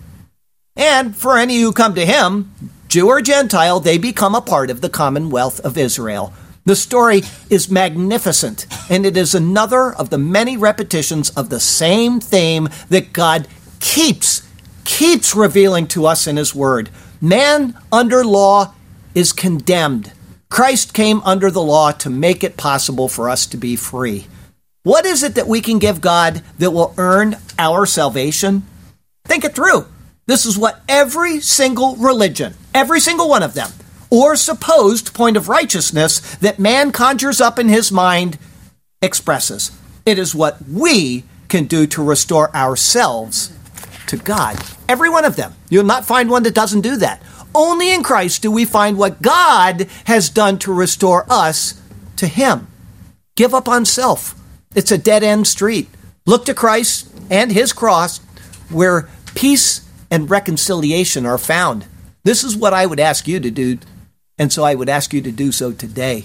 And for any who come to him, Jew or Gentile, they become a part of the commonwealth of Israel. The story is magnificent, and it is another of the many repetitions of the same theme that God keeps, keeps revealing to us in his word. Man under law is condemned. Christ came under the law to make it possible for us to be free. What is it that we can give God that will earn our salvation? Think it through. This is what every single religion, every single one of them, or supposed point of righteousness that man conjures up in his mind expresses. It is what we can do to restore ourselves to God. Every one of them. You'll not find one that doesn't do that. Only in Christ do we find what God has done to restore us to him. Give up on self. It's a dead-end street. Look to Christ and his cross where peace and reconciliation are found. This is what I would ask you to do, and so I would ask you to do so today.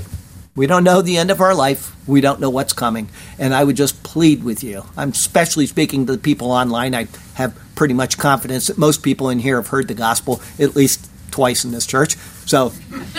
We don't know the end of our life. We don't know what's coming. And I would just plead with you. I'm especially speaking to the people online. I have pretty much confidence that most people in here have heard the gospel at least twice in this church. So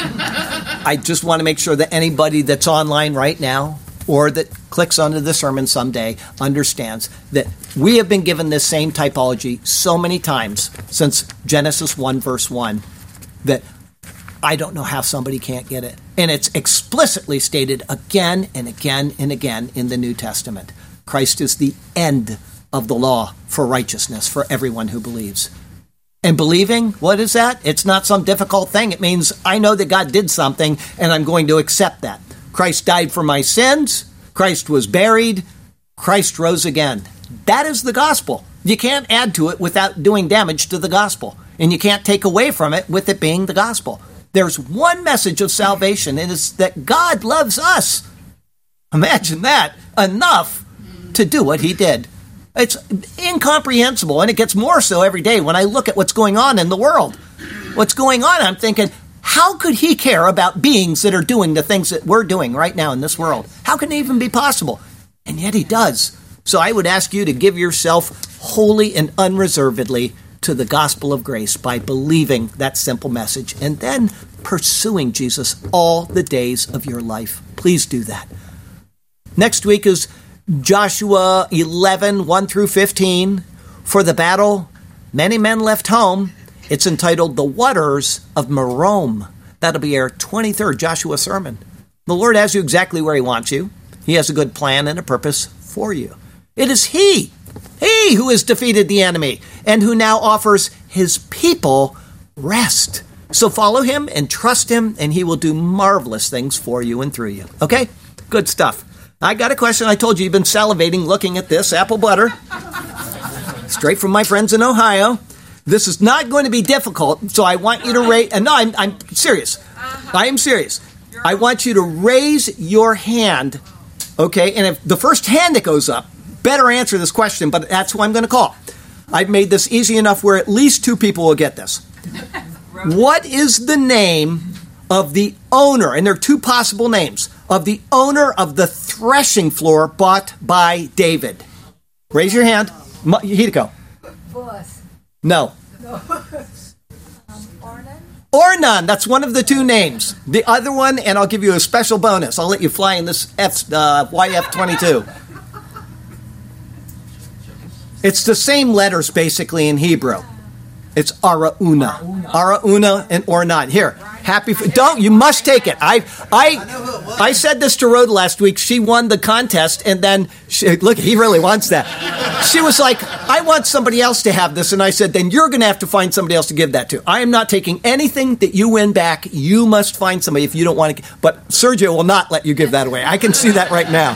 I just want to make sure that anybody that's online right now or that clicks onto the sermon someday understands that we have been given this same typology so many times since Genesis one, verse one, that I don't know how somebody can't get it. And it's explicitly stated again and again and again in the New Testament. Christ is the end of the law for righteousness for everyone who believes. And believing, what is that? It's not some difficult thing. It means I know that God did something and I'm going to accept that. Christ died for my sins. Christ was buried. Christ rose again. That is the gospel. You can't add to it without doing damage to the gospel. And you can't take away from it with it being the gospel. There's one message of salvation, and it's that God loves us. Imagine that. Enough to do what he did. It's incomprehensible, and it gets more so every day when I look at what's going on in the world. What's going on, I'm thinking, how could he care about beings that are doing the things that we're doing right now in this world? How can it even be possible? And yet he does. So I would ask you to give yourself wholly and unreservedly to the gospel of grace by believing that simple message and then pursuing Jesus all the days of your life. Please do that. Next week is Joshua eleven, one through fifteen. For the battle, many men left home. It's entitled The Waters of Merom. That'll be our twenty-third Joshua sermon. The Lord has you exactly where he wants you. He has a good plan and a purpose for you. It is he, he who has defeated the enemy and who now offers his people rest. So follow him and trust him, and he will do marvelous things for you and through you. Okay? Good stuff. I got a question. I told you you've been salivating looking at this apple butter. Straight from my friends in Ohio. This is not going to be difficult, so I want you to rate. And no, I'm, I'm serious. I am serious. I want you to raise your hand, okay? And if the first hand that goes up better answer this question, but that's who I'm going to call. I've made this easy enough where at least two people will get this. What is the name of the owner, and there are two possible names, of the owner of the threshing floor bought by David? Raise your hand. Hideko. Boaz. No. No. um, Ornan? Ornan. That's one of the two names. The other one, and I'll give you a special bonus. I'll let you fly in this F, uh, Y F twenty-two. It's the same letters, basically, in Hebrew. It's Arauna. Arauna and Ornan. Here, happy. F- don't, you must take it. I I, I said this to Rhoda last week. She won the contest, and then, she, look, he really wants that. She was like, I want somebody else to have this. And I said, then you're going to have to find somebody else to give that to. I am not taking anything that you win back. You must find somebody if you don't want to. But Sergio will not let you give that away. I can see that right now.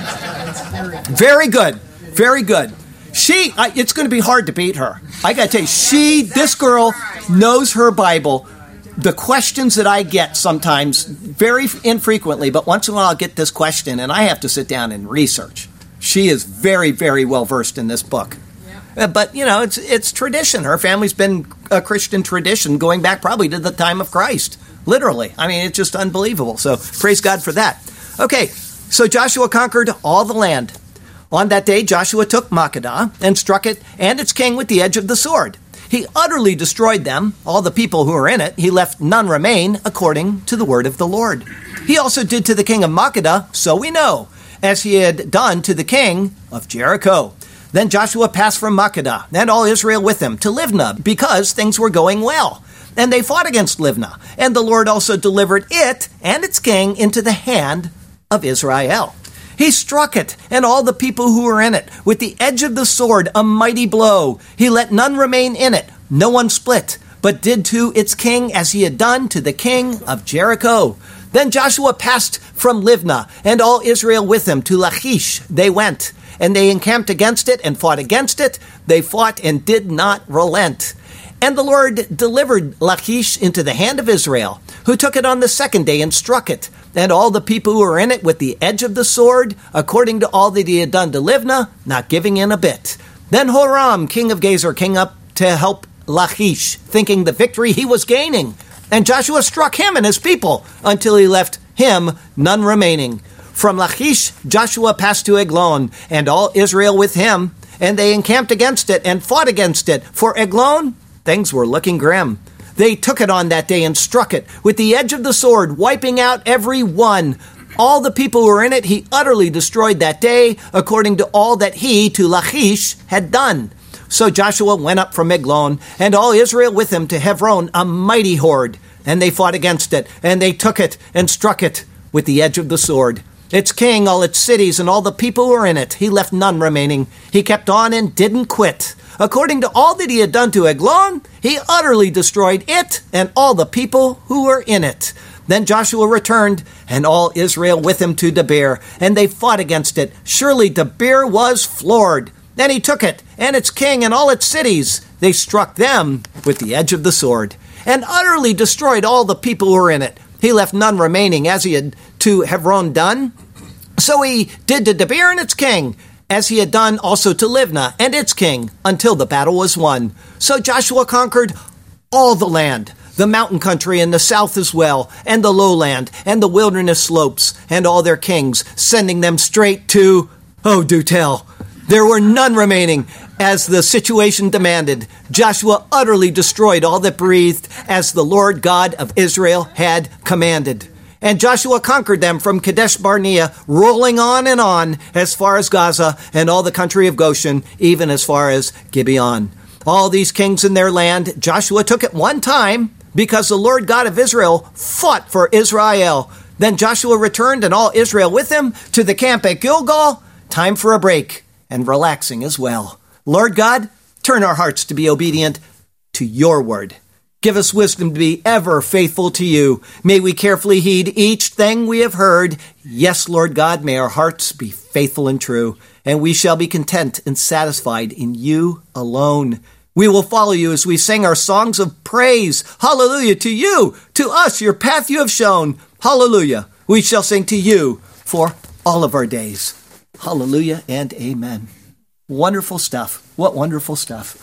Very good. Very good. She, I, it's going to be hard to beat her. I got to tell you, she, this girl knows her Bible. The questions that I get sometimes, very infrequently, but once in a while I'll get this question, and I have to sit down and research. She is very, very well versed in this book. Yeah. Uh, but, you know, it's it's tradition. Her family's been a Christian tradition going back probably to the time of Christ. Literally. I mean, it's just unbelievable. So praise God for that. Okay, so Joshua conquered all the land. On that day, Joshua took Makkedah and struck it and its king with the edge of the sword. He utterly destroyed them, all the people who were in it. He left none remain, according to the word of the Lord. He also did to the king of Makkedah, so we know, as he had done to the king of Jericho. Then Joshua passed from Makkedah, and all Israel with him, to Livnah, because things were going well. And they fought against Livnah, and the Lord also delivered it and its king into the hand of Israel. He struck it, and all the people who were in it, with the edge of the sword, a mighty blow. He let none remain in it, no one split, but did to its king as he had done to the king of Jericho. Then Joshua passed from Livnah, and all Israel with him, to Lachish they went, and they encamped against it and fought against it. They fought and did not relent. And the Lord delivered Lachish into the hand of Israel, who took it on the second day and struck it, and all the people who were in it with the edge of the sword, according to all that he had done to Livnah, not giving in a bit. Then Horam, king of Gezer, came up to help Lachish, thinking the victory he was gaining. And Joshua struck him and his people, until he left him none remaining. From Lachish, Joshua passed to Eglon, and all Israel with him, and they encamped against it and fought against it. For Eglon, things were looking grim. They took it on that day and struck it with the edge of the sword, wiping out every one. All the people who were in it he utterly destroyed that day, according to all that he, to Lachish, had done. So Joshua went up from Eglon, and all Israel with him, to Hebron, a mighty horde. And they fought against it, and they took it and struck it with the edge of the sword. Its king, all its cities, and all the people who were in it, he left none remaining. He kept on and didn't quit. According to all that he had done to Eglon, he utterly destroyed it and all the people who were in it. Then Joshua returned, and all Israel with him, to Debir, and they fought against it. Surely Debir was floored. Then he took it, and its king, and all its cities. They struck them with the edge of the sword, and utterly destroyed all the people who were in it. He left none remaining, as he had to Hebron done. So he did to Debir and its king, as he had done also to Libnah and its king, until the battle was won. So Joshua conquered all the land, the mountain country in the south as well, and the lowland, and the wilderness slopes, and all their kings, sending them straight to, oh, do tell, there were none remaining, as the situation demanded. Joshua utterly destroyed all that breathed, as the Lord God of Israel had commanded. And Joshua conquered them from Kadesh Barnea, rolling on and on as far as Gaza and all the country of Goshen, even as far as Gibeon. All these kings in their land Joshua took at one time, because the Lord God of Israel fought for Israel. Then Joshua returned, and all Israel with him, to the camp at Gilgal. Time for a break and relaxing as well. Lord God, turn our hearts to be obedient to your word. Give us wisdom to be ever faithful to you. May we carefully heed each thing we have heard. Yes, Lord God, may our hearts be faithful and true, and we shall be content and satisfied in you alone. We will follow you as we sing our songs of praise. Hallelujah to you, to us, your path you have shown. Hallelujah. We shall sing to you for all of our days. Hallelujah and amen. Wonderful stuff. What wonderful stuff.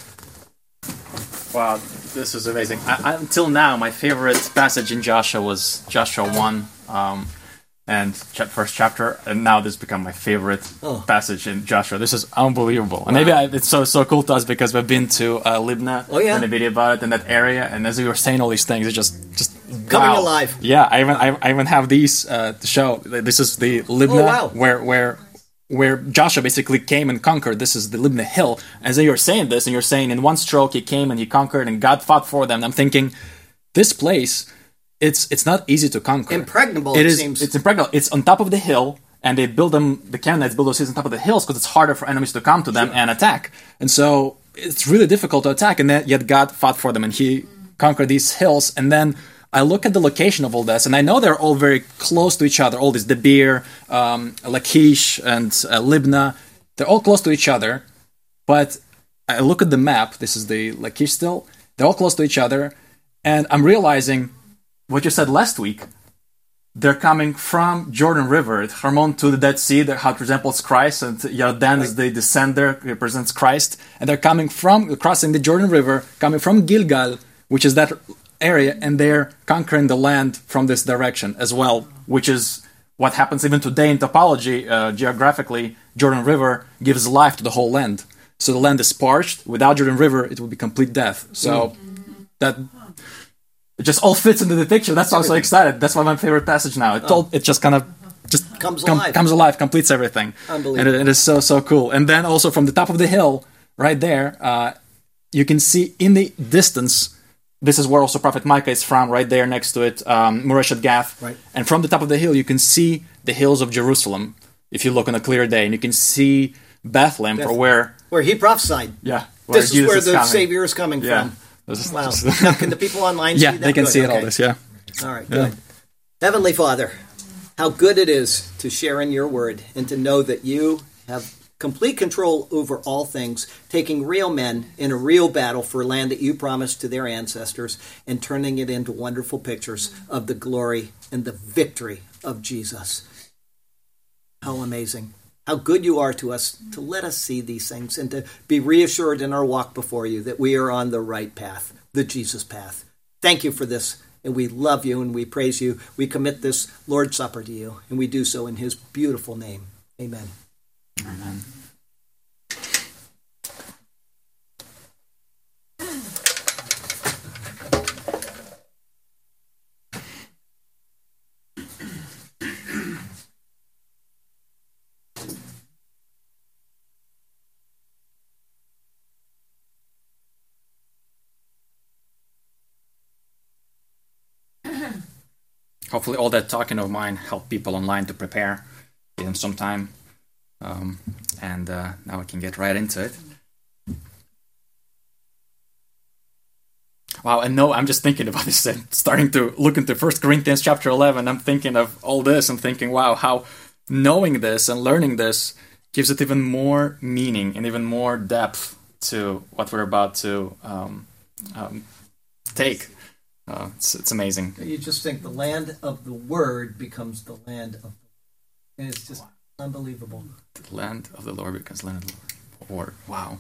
Wow, this is amazing. I, I, until now, my favorite passage in Joshua was Joshua one, um, and ch- first chapter, and now this has become my favorite oh. passage in Joshua. This is unbelievable. Wow. And maybe I, it's so so cool to us because we've been to uh, Libnah oh, yeah? and a video about it in that area, and as you were saying all these things, it's just just coming wow. alive. Yeah, I even I, I even have these uh, to show. This is the Libnah oh, wow. where where. where Joshua basically came and conquered. This is the Libnah Hill. As you're saying this, and you're saying in one stroke he came and he conquered and God fought for them. And I'm thinking, this place, it's it's not easy to conquer. Impregnable, it, it is, seems. It's impregnable. It's on top of the hill, and they build them, the Canaanites build those cities on top of the hills because it's harder for enemies to come to them sure. and attack. And so it's really difficult to attack, and then, yet God fought for them, and he conquered these hills. And then I look at the location of all this, and I know they're all very close to each other. All these Debir, um, Lachish, and uh, Libnah, they're all close to each other. But I look at the map. This is the Lachish still. They're all close to each other, and I'm realizing what you said last week. They're coming from Jordan River, at Hermon, to the Dead Sea, that how it resembles Christ, and Yarden is the descender, represents Christ, and they're coming from crossing the Jordan River, coming from Gilgal, which is that area, and they're conquering the land from this direction as well, which is what happens even today in topology. Uh, geographically, Jordan River gives life to the whole land. So the land is parched. Without Jordan River, it would be complete death. So mm. that it just all fits into the picture. That's why I'm so excited. That's why my favorite passage now. It, all, it just kind of just comes com- alive. comes alive, completes everything. Unbelievable. And it, it is so, so cool. And then also from the top of the hill, right there, uh, you can see in the distance. This is where also Prophet Micah is from, right there next to it, um, Moreshet Gath. Right. And from the top of the hill, you can see the hills of Jerusalem, if you look on a clear day. And you can see Bethlehem, Bethlehem. for where... Where he prophesied. Yeah. This is Jesus where is the coming. Savior is coming yeah. from. This is wow. Just... Now, can the people online see yeah, that? they can good. see it okay. all this, yeah. All right, yeah. good. Heavenly Father, how good it is to share in your word and to know that you have complete control over all things, taking real men in a real battle for land that you promised to their ancestors and turning it into wonderful pictures of the glory and the victory of Jesus. How amazing. How good you are to us to let us see these things and to be reassured in our walk before you that we are on the right path, the Jesus path. Thank you for this, and we love you and we praise you. We commit this Lord's Supper to you, and we do so in his beautiful name. Amen. Amen. Hopefully all that talking of mine helped people online to prepare, give them some time. Um, and uh, now we can get right into it. Wow, and no, I'm just thinking about this, and starting to look into First Corinthians chapter eleven. I'm thinking of all this and thinking, wow, how knowing this and learning this gives it even more meaning and even more depth to what we're about to um, um, take. Uh, it's, it's amazing. You just think the land of the Word becomes the land of the... And it's just Unbelievable. The land of the Lord becomes the land of the Lord. Wow.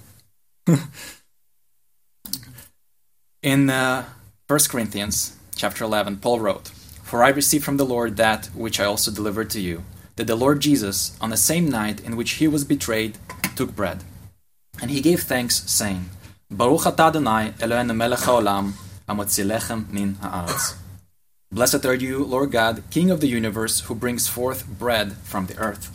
In uh, First Corinthians chapter eleven, Paul wrote, "For I received from the Lord that which I also delivered to you, that the Lord Jesus, on the same night in which he was betrayed, took bread. And he gave thanks, saying, Baruch atah Adonai Eloheinu melech haolam, hamotzi lechem min haaretz. Blessed are you, Lord God, King of the universe, who brings forth bread from the earth."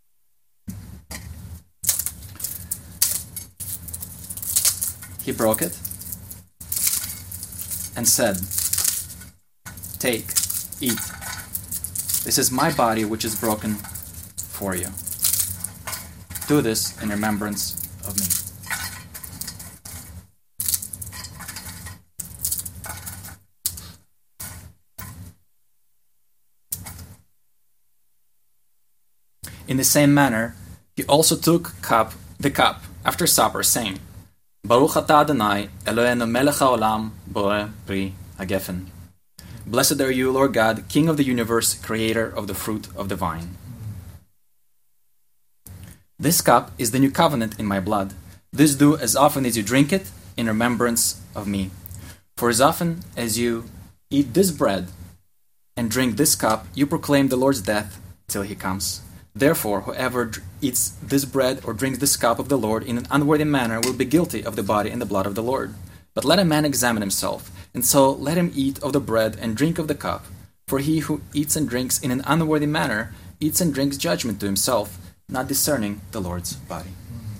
He broke it and said, "Take, eat. This is my body which is broken for you. Do this in remembrance of me." In the same manner, he also took cup, the cup after supper, saying, "Baruch atah Adonai Eloheinu melech haolam boreh pri hagefen. Blessed are you, Lord God, King of the universe, creator of the fruit of the vine. This cup is the new covenant in my blood. This do as often as you drink it in remembrance of me. For as often as you eat this bread and drink this cup, you proclaim the Lord's death till he comes. Therefore, whoever eats this bread or drinks this cup of the Lord in an unworthy manner will be guilty of the body and the blood of the Lord. But let a man examine himself, and so let him eat of the bread and drink of the cup. For he who eats and drinks in an unworthy manner eats and drinks judgment to himself, not discerning the Lord's body."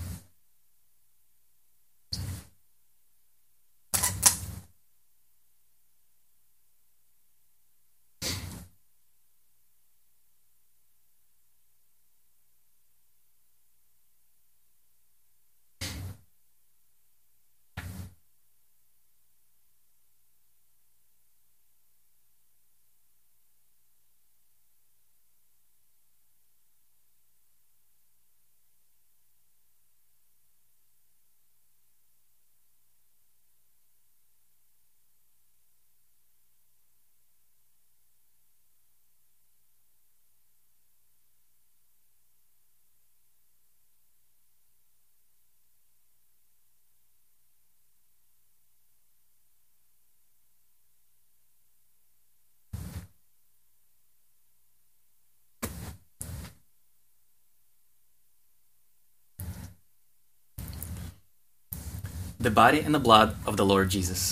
The body and the blood of the Lord Jesus.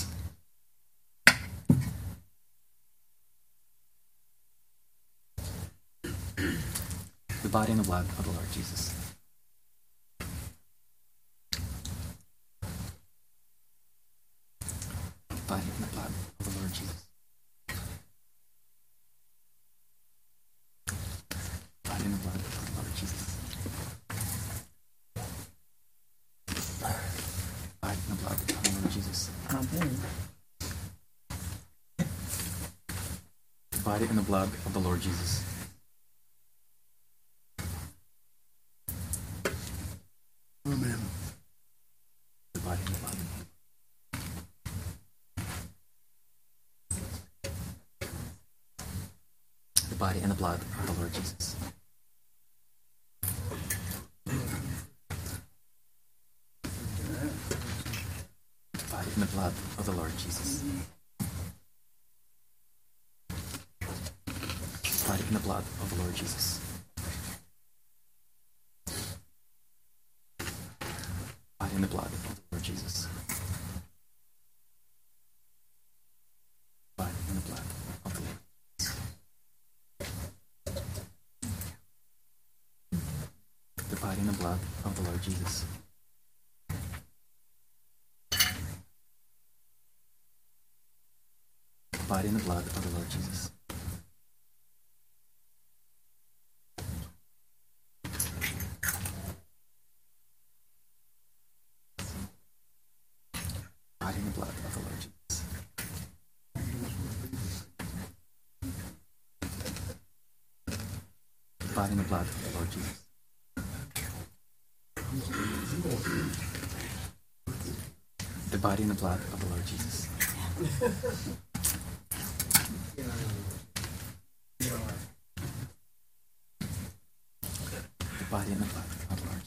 The body and the blood of the Lord Jesus. Body and the blood of the Lord Jesus. Body and the blood of the Lord Jesus. Body and the blood of the Lord Jesus. Amen. The body and the blood of the Lord Jesus. Amen. The body and the blood. The body and the blood of the Lord Jesus. The body and the blood of the Lord Jesus. The body and the blood of the Lord Jesus. Body and the blood of the Lord Jesus. Body and the blood of the Lord. The body and the blood of the Lord Jesus. The body and the blood of the Lord Jesus. Body and the blood of the Lord Jesus. The body and the blood of the Lord Jesus. The body and the blood of the Lord Jesus. body and the blood of the Lord.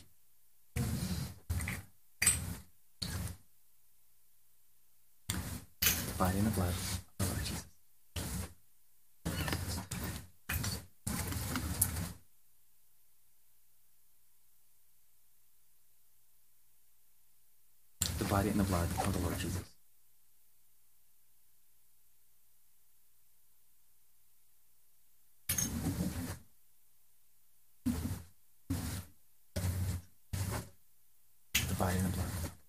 The body and the blood of the Lord Jesus. The body and the blood of the Lord Jesus. The body and the blood.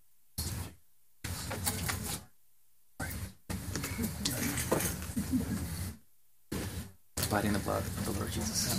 The body and the blood of the Lord Jesus.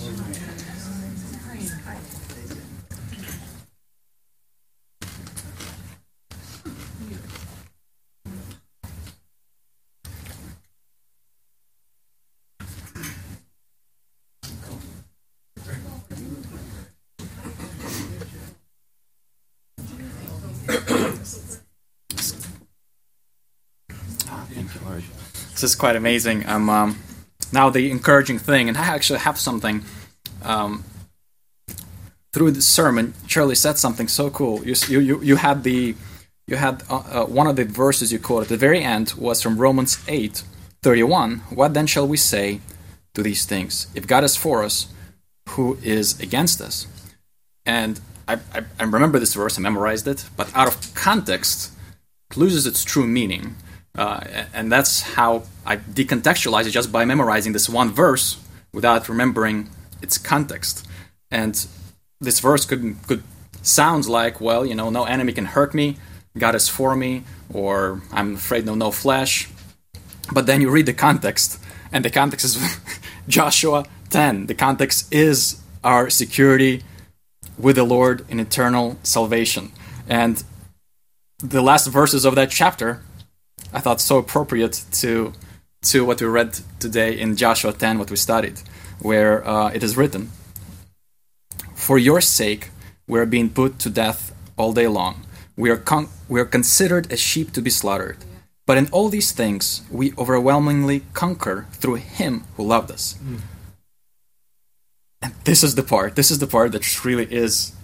Thank you, Lord. This is quite amazing. Um, um, now the encouraging thing, and I actually have something um, through the sermon. Shirley said something so cool. You you you had the you had uh, uh, one of the verses you quoted at the very end was from Romans eight thirty-one. What then shall we say to these things? If God is for us, who is against us? And I, I, I remember this verse, I memorized it, but out of context, it loses its true meaning. Uh, and that's how I decontextualize it, just by memorizing this one verse without remembering its context. And this verse could could sound like, well, you know, no enemy can hurt me, God is for me, or I'm afraid no no flesh. But then you read the context, and the context is Joshua ten. The context is our security with the Lord in eternal salvation. And the last verses of that chapter, I thought so appropriate to to what we read today in Joshua ten, what we studied, where uh, it is written, "For your sake we are being put to death all day long. We are con- we are considered as sheep to be slaughtered. But in all these things we overwhelmingly conquer through Him who loved us." Mm. And this is the part, this is the part that really is.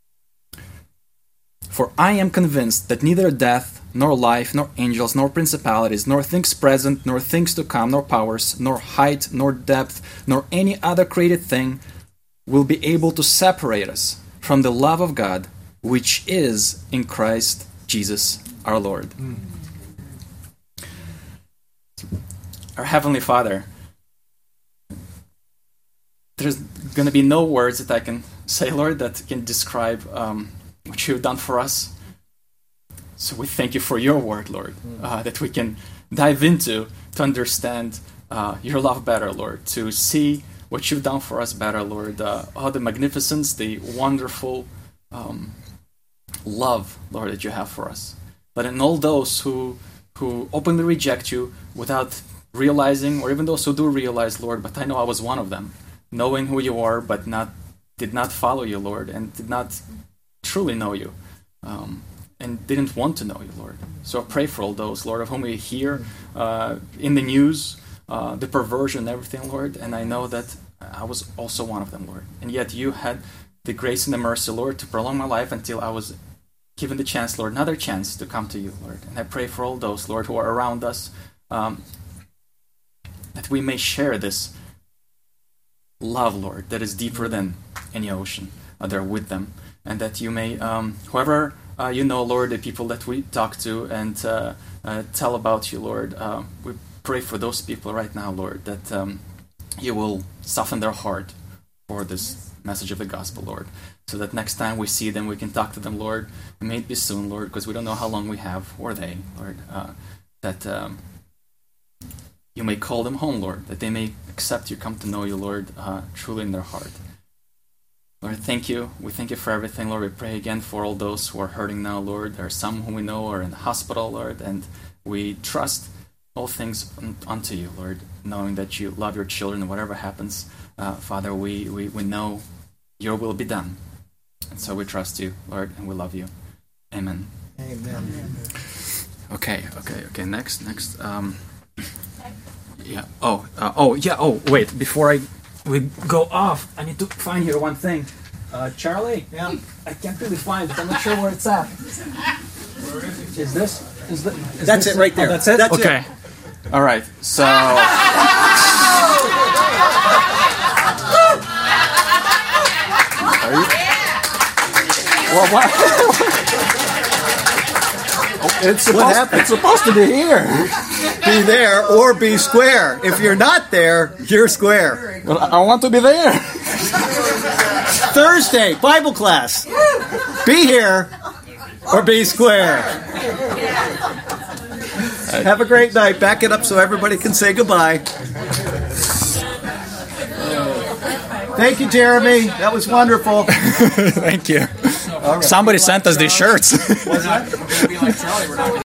"For I am convinced that neither death, nor life, nor angels, nor principalities, nor things present, nor things to come, nor powers, nor height, nor depth, nor any other created thing will be able to separate us from the love of God, which is in Christ Jesus our Lord." Mm. Our Heavenly Father, there's going to be no words that I can say, Lord, that can describe um, what you've done for us. So we thank you for your word, Lord, uh, that we can dive into to understand uh, your love better, Lord, to see what you've done for us better, Lord. Uh, oh, the magnificence, the wonderful um, love, Lord, that you have for us. But in all those who who openly reject you without realizing, or even those who do realize, Lord, but I know I was one of them, knowing who you are, but not did not follow you, Lord, and did not truly know you. Um, and didn't want to know you, Lord. So I pray for all those, Lord, of whom we hear uh, in the news, uh, the perversion and everything, Lord, and I know that I was also one of them, Lord. And yet you had the grace and the mercy, Lord, to prolong my life until I was given the chance, Lord, another chance to come to you, Lord. And I pray for all those, Lord, who are around us, um, that we may share this love, Lord, that is deeper than any ocean. Uh, they're with them. And that you may, um, whoever uh, you know, Lord, the people that we talk to and uh, uh, tell about you, Lord, uh, we pray for those people right now, Lord, that um, you will soften their heart for this message of the gospel, Lord, so that next time we see them, we can talk to them, Lord, and may it be soon, Lord, because we don't know how long we have, or they, Lord, uh, that um, you may call them home, Lord, that they may accept you, come to know you, Lord, uh, truly in their heart. Lord, thank you. We thank you for everything, Lord. We pray again for all those who are hurting now, Lord. There are some whom we know are in the hospital, Lord, and we trust all things unto you, Lord, knowing that you love your children and whatever happens, uh, Father, we, we, we know your will be done. And so we trust you, Lord, and we love you. Amen. Amen. Okay, okay, okay. Next, next. Um, yeah. Oh, uh, oh, yeah. Oh, wait. Before I we go off, I need to find here one thing. Uh, Charlie? Yeah. I can't really find it. I'm not sure where it's at. Is this? Is the, is That's this it right there. Oh, that's it? That's okay. it. All right. So. Are you? Well, what? It's supposed, What happened? It's supposed to be here. Be there or be square. If you're not there, you're square. Well, I want to be there. Thursday, Bible class. Be here or be square. Have a great night. Back it up so everybody can say goodbye. Thank you, Jeremy. That was wonderful. Thank you. Somebody sent us these shirts. Was that?